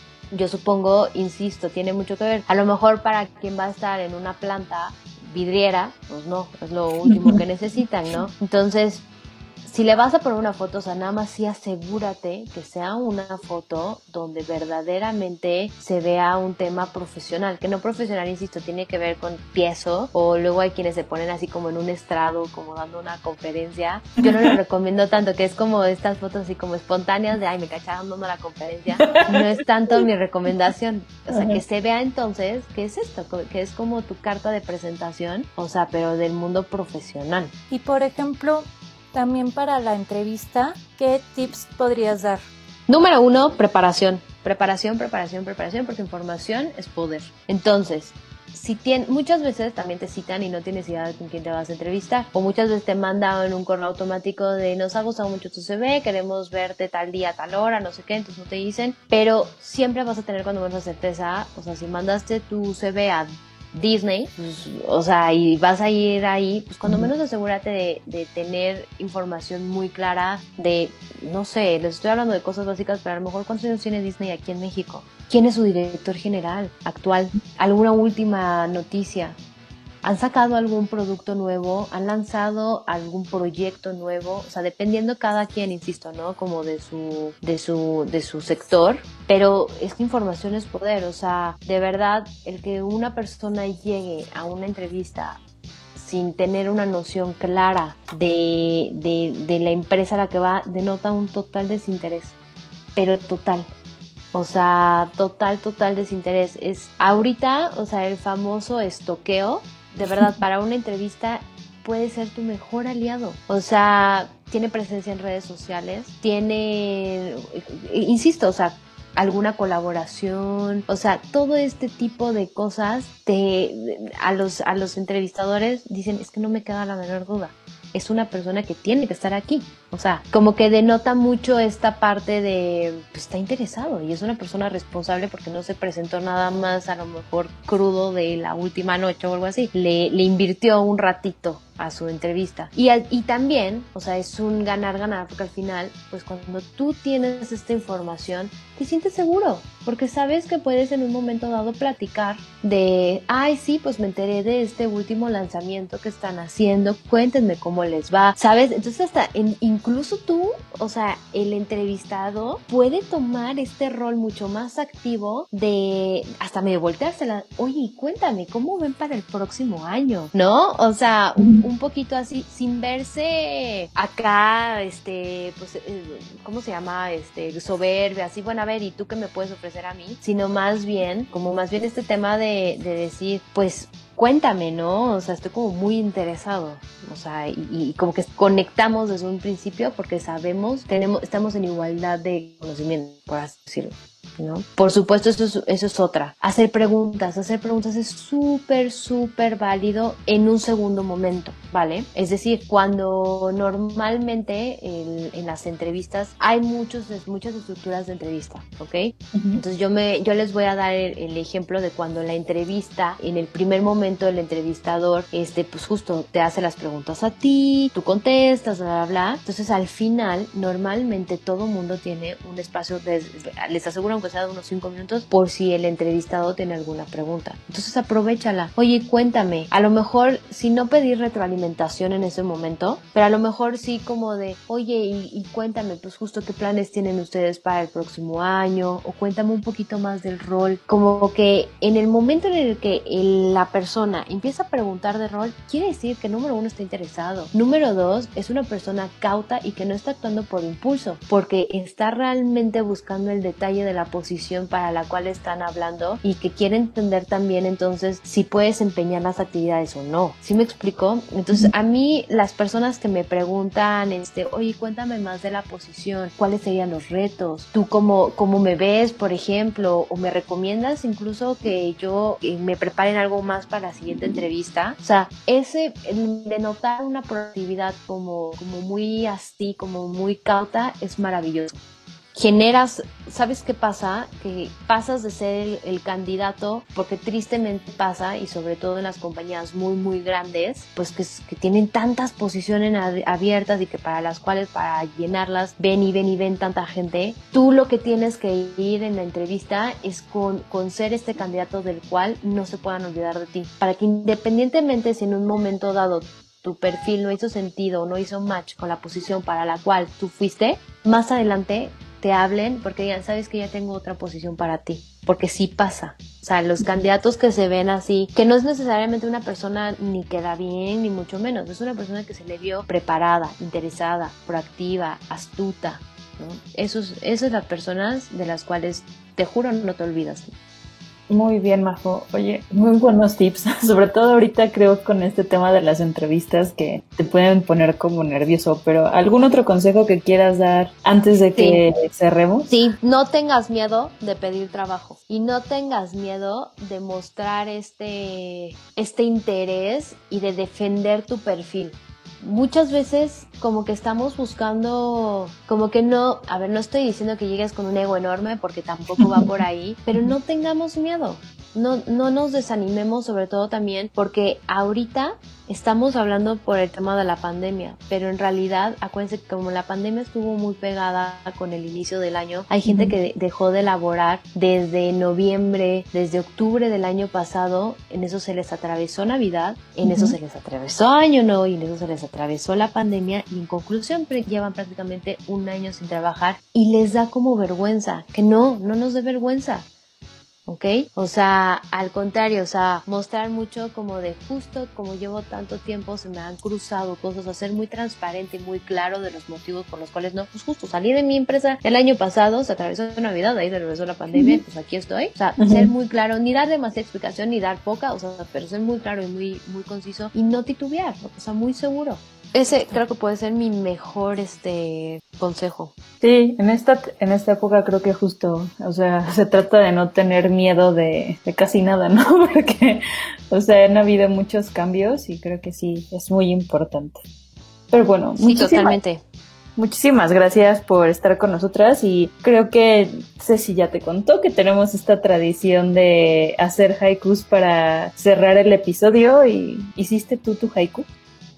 Yo supongo, insisto, tiene mucho que ver. A lo mejor para quien va a estar en una planta vidriera, pues no, es lo último que necesitan, ¿no? Entonces, si le vas a poner una foto, o sea, nada más sí asegúrate que sea una foto donde verdaderamente se vea un tema profesional, que no profesional, insisto, tiene que ver con piezo, o luego hay quienes se ponen así como en un estrado, como dando una conferencia. Yo no lo recomiendo tanto, que es como estas fotos así como espontáneas de, ay, me cacharon dando la conferencia. No es tanto mi recomendación, o sea, que se vea entonces, ¿qué es esto? Que es como tu carta de presentación, o sea, pero del mundo profesional. Y por ejemplo, también para la entrevista, ¿qué tips podrías dar? Número uno, preparación. Preparación, preparación, preparación, porque información es poder. Entonces, si tien, muchas veces también te citan y no tienes idea de con quién te vas a entrevistar. O muchas veces te mandan un correo automático de nos ha gustado mucho tu C V, queremos verte tal día, tal hora, no sé qué, entonces no te dicen. Pero siempre vas a tener cuando menos certeza, o sea, si mandaste tu C V a Disney, pues, o sea, y vas a ir ahí, pues cuando menos asegúrate de, de tener información muy clara de, no sé, les estoy hablando de cosas básicas, pero a lo mejor ¿cuántos años tiene Disney aquí en México? ¿Quién es su director general actual? ¿Alguna última noticia? ¿Han sacado algún producto nuevo? ¿Han lanzado algún proyecto nuevo? O sea, dependiendo cada quien, insisto, ¿no? Como de su, de su, de su sector. Pero es que información es poder. O sea, de verdad, el que una persona llegue a una entrevista sin tener una noción clara de, de, de la empresa a la que va, denota un total desinterés. Pero total. O sea, total, total desinterés. Es ahorita, o sea, el famoso estoqueo, de verdad, para una entrevista puede ser tu mejor aliado. O sea, tiene presencia en redes sociales, tiene, insisto, o sea, alguna colaboración, o sea, todo este tipo de cosas te, a los, a los entrevistadores dicen, es que no me queda la menor duda. Es una persona que tiene que estar aquí. O sea, como que denota mucho esta parte de, pues está interesado y es una persona responsable porque no se presentó nada más a lo mejor crudo de la última noche o algo así. Le, le invirtió un ratito a su entrevista. Y, al, y también, o sea, es un ganar-ganar, porque al final, pues cuando tú tienes esta información, te sientes seguro, porque sabes que puedes en un momento dado platicar de, ay, sí, pues me enteré de este último lanzamiento que están haciendo, cuéntenme cómo les va, ¿sabes? Entonces hasta en, incluso tú, o sea, el entrevistado puede tomar este rol mucho más activo de hasta medio volteársela, oye, cuéntame, ¿cómo ven para el próximo año? ¿No? O sea, un, un poquito así, sin verse acá, este, pues, ¿cómo se llama? Este, soberbia, así, bueno, a ver, ¿y tú qué me puedes ofrecer a mí? Sino más bien, como más bien este tema de, de decir, pues, cuéntame, ¿no? O sea, estoy como muy interesado, o sea, y, y como que conectamos desde un principio porque sabemos, tenemos, estamos en igualdad de conocimiento, por así decirlo, ¿no? Por supuesto, eso es, eso es otra. Hacer preguntas, hacer preguntas es súper, súper válido en un segundo momento, ¿vale? Es decir, cuando normalmente el, en las entrevistas hay muchos, muchas estructuras de entrevista, ¿ok? Uh-huh. Entonces yo, me, yo les voy a dar el, el ejemplo de cuando la entrevista, en el primer momento el entrevistador, este, pues justo te hace las preguntas a ti, tú contestas, bla, bla, bla. Entonces al final, normalmente todo mundo tiene un espacio, de, les aseguro que sea de unos cinco minutos por si el entrevistado tiene alguna pregunta. Entonces aprovéchala. Oye, cuéntame. A lo mejor, si no pedir retroalimentación en ese momento, pero a lo mejor sí como de, oye, y, y cuéntame, pues justo qué planes tienen ustedes para el próximo año, o cuéntame un poquito más del rol. Como que en el momento en el que el, la persona empieza a preguntar de rol, quiere decir que número uno está interesado. Número dos, es una persona cauta y que no está actuando por impulso, porque está realmente buscando el detalle de la posición para la cual están hablando y que quiere entender también entonces si puede desempeñar las actividades o no. ¿Sí me explico? Entonces a mí las personas que me preguntan, este, oye, cuéntame más de la posición, ¿cuáles serían los retos? ¿Tú cómo, cómo me ves, por ejemplo? ¿O me recomiendas incluso que yo eh, me preparen algo más para la siguiente entrevista? O sea, ese de notar una proactividad como, como muy así, como muy cauta, es maravilloso. Generas, ¿sabes qué pasa? Que pasas de ser el, el candidato, porque tristemente pasa, y sobre todo en las compañías muy muy grandes, pues que, que tienen tantas posiciones abiertas y que para las cuales para llenarlas ven y ven y ven tanta gente. Tú lo que tienes que ir en la entrevista es con, con ser este candidato del cual no se puedan olvidar de ti, para que independientemente si en un momento dado tu perfil no hizo sentido o no hizo match con la posición para la cual tú fuiste, más adelante te hablen porque ya sabes que ya tengo otra posición para ti, porque sí pasa. O sea, los candidatos que se ven así, que no es necesariamente una persona ni que da bien, ni mucho menos, es una persona que se le vio preparada, interesada, proactiva, astuta, ¿no? Esos, esas son las personas de las cuales, te juro, no te olvidas. Muy bien, Majo. Oye, muy buenos tips. Sobre todo ahorita creo con este tema de las entrevistas que te pueden poner como nervioso, pero ¿algún otro consejo que quieras dar antes de que sí. cerremos? Sí, no tengas miedo de pedir trabajo y no tengas miedo de mostrar este, este interés y de defender tu perfil. Muchas veces como que estamos buscando, como que no, a ver, no estoy diciendo que llegues con un ego enorme porque tampoco va por ahí, pero no tengamos miedo, no, no nos desanimemos, sobre todo también porque ahorita estamos hablando por el tema de la pandemia, pero en realidad acuérdense que como la pandemia estuvo muy pegada con el inicio del año, hay gente uh-huh. que dejó de laborar desde noviembre, desde octubre del año pasado, en eso se les atravesó Navidad, en uh-huh. eso se les atravesó Año Nuevo y en eso se les atravesó la pandemia y en conclusión llevan prácticamente un año sin trabajar y les da como vergüenza, que no, no nos dé vergüenza. ¿Ok? O sea, al contrario, o sea, mostrar mucho como de justo como llevo tanto tiempo, se me han cruzado cosas, o ser muy transparente y muy claro de los motivos por los cuales no, pues justo salí de mi empresa el año pasado, se atravesó Navidad, ahí se atravesó la pandemia, uh-huh. pues aquí estoy. O sea, uh-huh. ser muy claro, ni dar demasiada explicación, ni dar poca, o sea, pero ser muy claro y muy, muy conciso y no titubear, o sea, muy seguro. Ese creo que puede ser mi mejor este consejo. Sí, en esta en esta época creo que justo, o sea, se trata de no tener miedo de, de casi nada, ¿no? Porque, o sea, han habido muchos cambios y creo que sí, es muy importante. Pero bueno, sí, totalmente. Muchísimas gracias por estar con nosotras y creo que Ceci ya te contó que tenemos esta tradición de hacer haikus para cerrar el episodio y ¿hiciste tú tu haiku?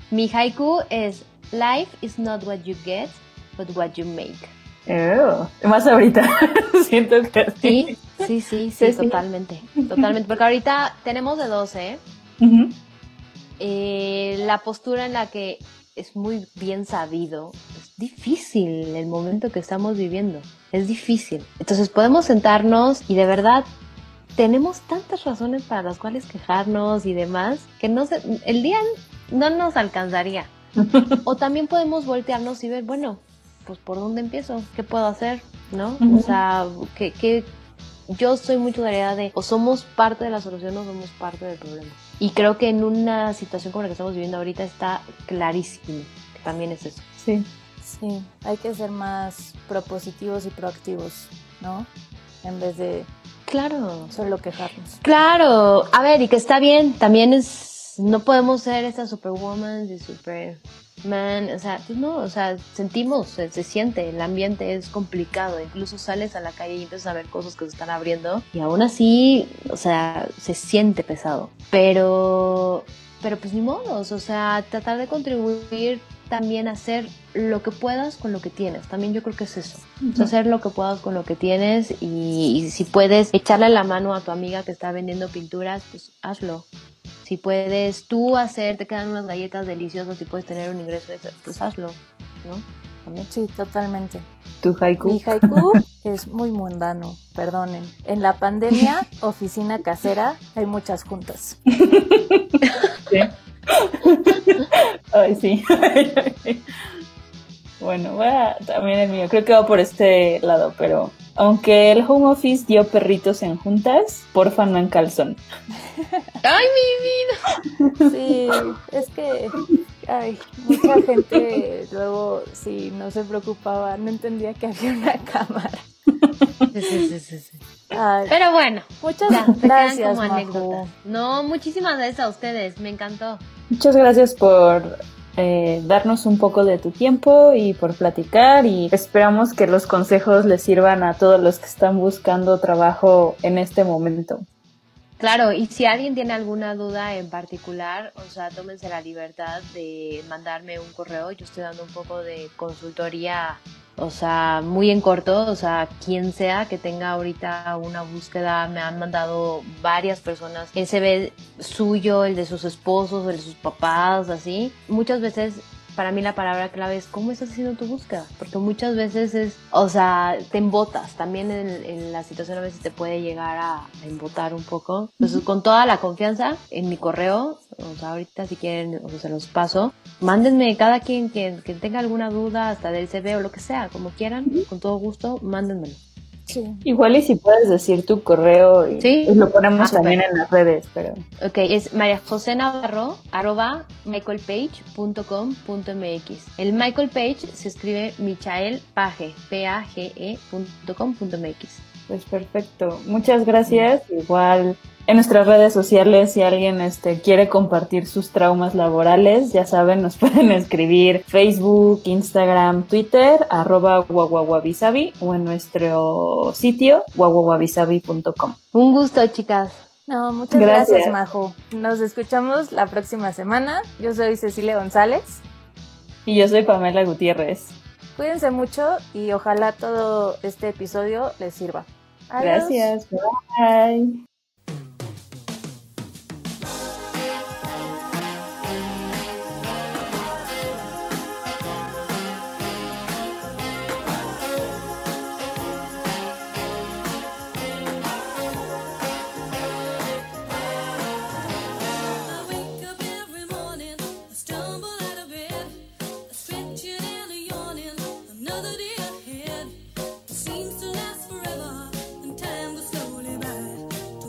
Mi haiku es: Life is not what you get, but what you make. Oh, más ahorita. Siento que sí. Sí, sí, sí, sí, sí, totalmente. Totalmente. Porque ahorita tenemos de dos, ¿eh? Uh-huh. Eh, la postura en la que es muy bien sabido, es difícil el momento que estamos viviendo. Es difícil. Entonces podemos sentarnos y de verdad tenemos tantas razones para las cuales quejarnos y demás que no se, el día no nos alcanzaría. O también podemos voltearnos y ver, bueno, pues ¿por dónde empiezo? ¿Qué puedo hacer? ¿No? Uh-huh. O sea, que, que yo soy mucho de la idea de o somos parte de la solución o somos parte del problema. Y creo que en una situación como la que estamos viviendo ahorita está clarísimo que también es eso. Sí. Sí, hay que ser más propositivos y proactivos, ¿no? En vez de claro, solo quejarnos. Claro, a ver, y que está bien, también es, no podemos ser estas superwoman y superman, o sea, pues no, o sea, sentimos, se, se siente, el ambiente es complicado, incluso sales a la calle y empiezas a ver cosas que se están abriendo y aún así, o sea, se siente pesado, pero, pero pues ni modos, o sea, tratar de contribuir también a hacer lo que puedas con lo que tienes, también yo creo que es eso, uh-huh. O sea, hacer lo que puedas con lo que tienes y, y si puedes echarle la mano a tu amiga que está vendiendo pinturas, pues hazlo. Si puedes tú hacer, te quedan unas galletas deliciosas y puedes tener un ingreso, pues hazlo, ¿no? ¿También? Sí, totalmente. ¿Tu haiku? Mi haiku es muy mundano, perdonen. En la pandemia, oficina casera, hay muchas juntas. Sí. Ay, sí. Bueno, voy a, también el mío, creo que va por este lado, pero aunque el home office dio perritos en juntas, porfa no en calzón. ¡Ay, mi vida! Sí, es que ay, mucha gente luego, sí, no se preocupaba, no entendía que había una cámara. Sí, sí, sí, sí, sí. Ay, pero bueno, muchas ya, gracias, como Majo. anécdotas. No, muchísimas gracias a ustedes, me encantó. Muchas gracias por eh, darnos un poco de tu tiempo y por platicar, y esperamos que los consejos les sirvan a todos los que están buscando trabajo en este momento. Claro, y si alguien tiene alguna duda en particular, o sea, tómense la libertad de mandarme un correo. Yo estoy dando un poco de consultoría, o sea, muy en corto, o sea, quien sea que tenga ahorita una búsqueda, me han mandado varias personas el C V suyo, el de sus esposos, el de sus papás, así. Muchas veces para mí la palabra clave es ¿cómo estás haciendo tu búsqueda? Porque muchas veces es, o sea, te embotas. También en, en la situación a veces te puede llegar a, a embotar un poco. Entonces, con toda la confianza en mi correo, o sea, ahorita si quieren, o sea, se los paso. Mándenme cada quien que, que tenga alguna duda, hasta del C V o lo que sea, como quieran, con todo gusto, mándenmelo. Sí. Igual y si puedes decir tu correo y, ¿sí? y lo ponemos ah, también en las redes, pero... Ok, es mariajosenavarro arroba michaelpage punto com punto m x. El Michael Page se escribe Michael Page, P A G E punto com punto m x. Pues perfecto, muchas gracias. Igual en nuestras redes sociales, si alguien este, quiere compartir sus traumas laborales, ya saben, nos pueden escribir Facebook, Instagram, Twitter, arroba guaguaguabisabi, o en nuestro sitio guaguaguabisabi punto com. Un gusto, chicas. No, muchas gracias. gracias, Majo. Nos escuchamos la próxima semana. Yo soy Cecilia González. Y yo soy Pamela Gutiérrez. Cuídense mucho y ojalá todo este episodio les sirva. Adiós. Gracias. Bye. Seems to last forever and time goes slowly by.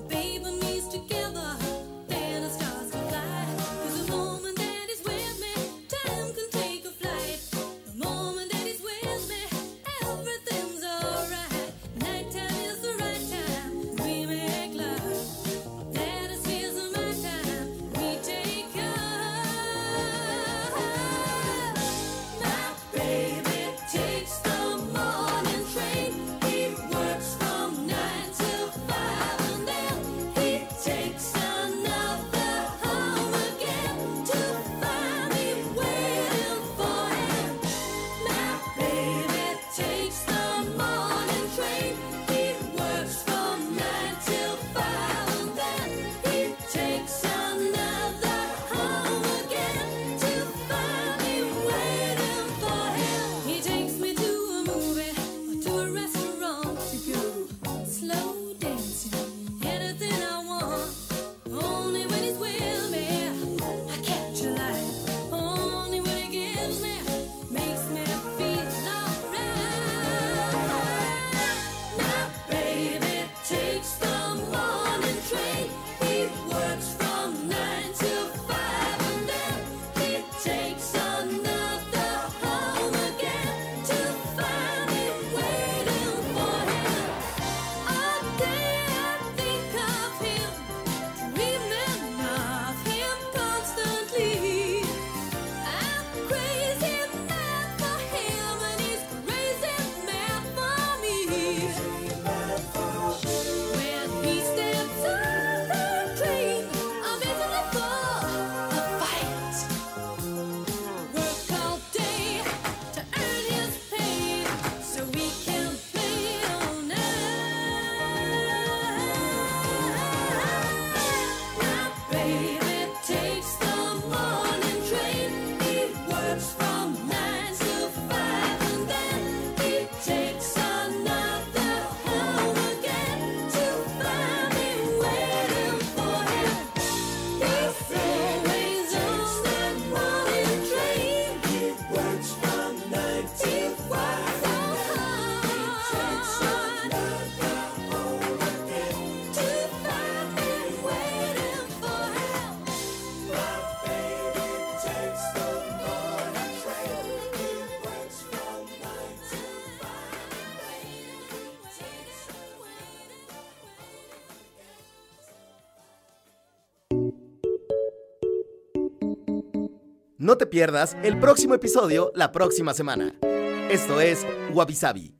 No te pierdas el próximo episodio la próxima semana. Esto es Wabi Sabi.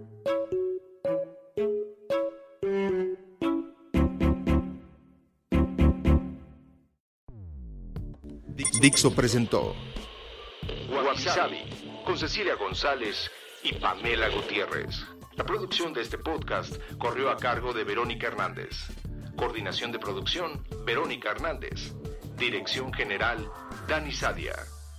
Dixo presentó Wabi Sabi con Cecilia González y Pamela Gutiérrez. La producción de este podcast corrió a cargo de Verónica Hernández. Coordinación de producción, Verónica Hernández. Dirección general, Dani Sadia.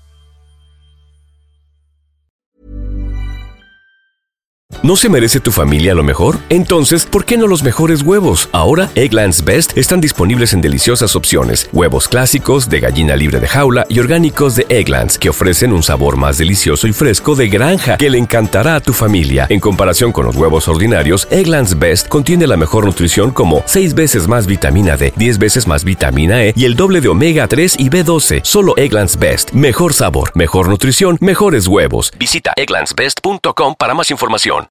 ¿No se merece tu familia lo mejor? Entonces, ¿por qué no los mejores huevos? Ahora, Eggland's Best están disponibles en deliciosas opciones. Huevos clásicos, de gallina libre de jaula y orgánicos de Eggland's, que ofrecen un sabor más delicioso y fresco de granja que le encantará a tu familia. En comparación con los huevos ordinarios, Eggland's Best contiene la mejor nutrición como seis veces más vitamina D, diez veces más vitamina E y el doble de omega tres y B doce. Solo Eggland's Best. Mejor sabor, mejor nutrición, mejores huevos. Visita egglands best punto com para más información.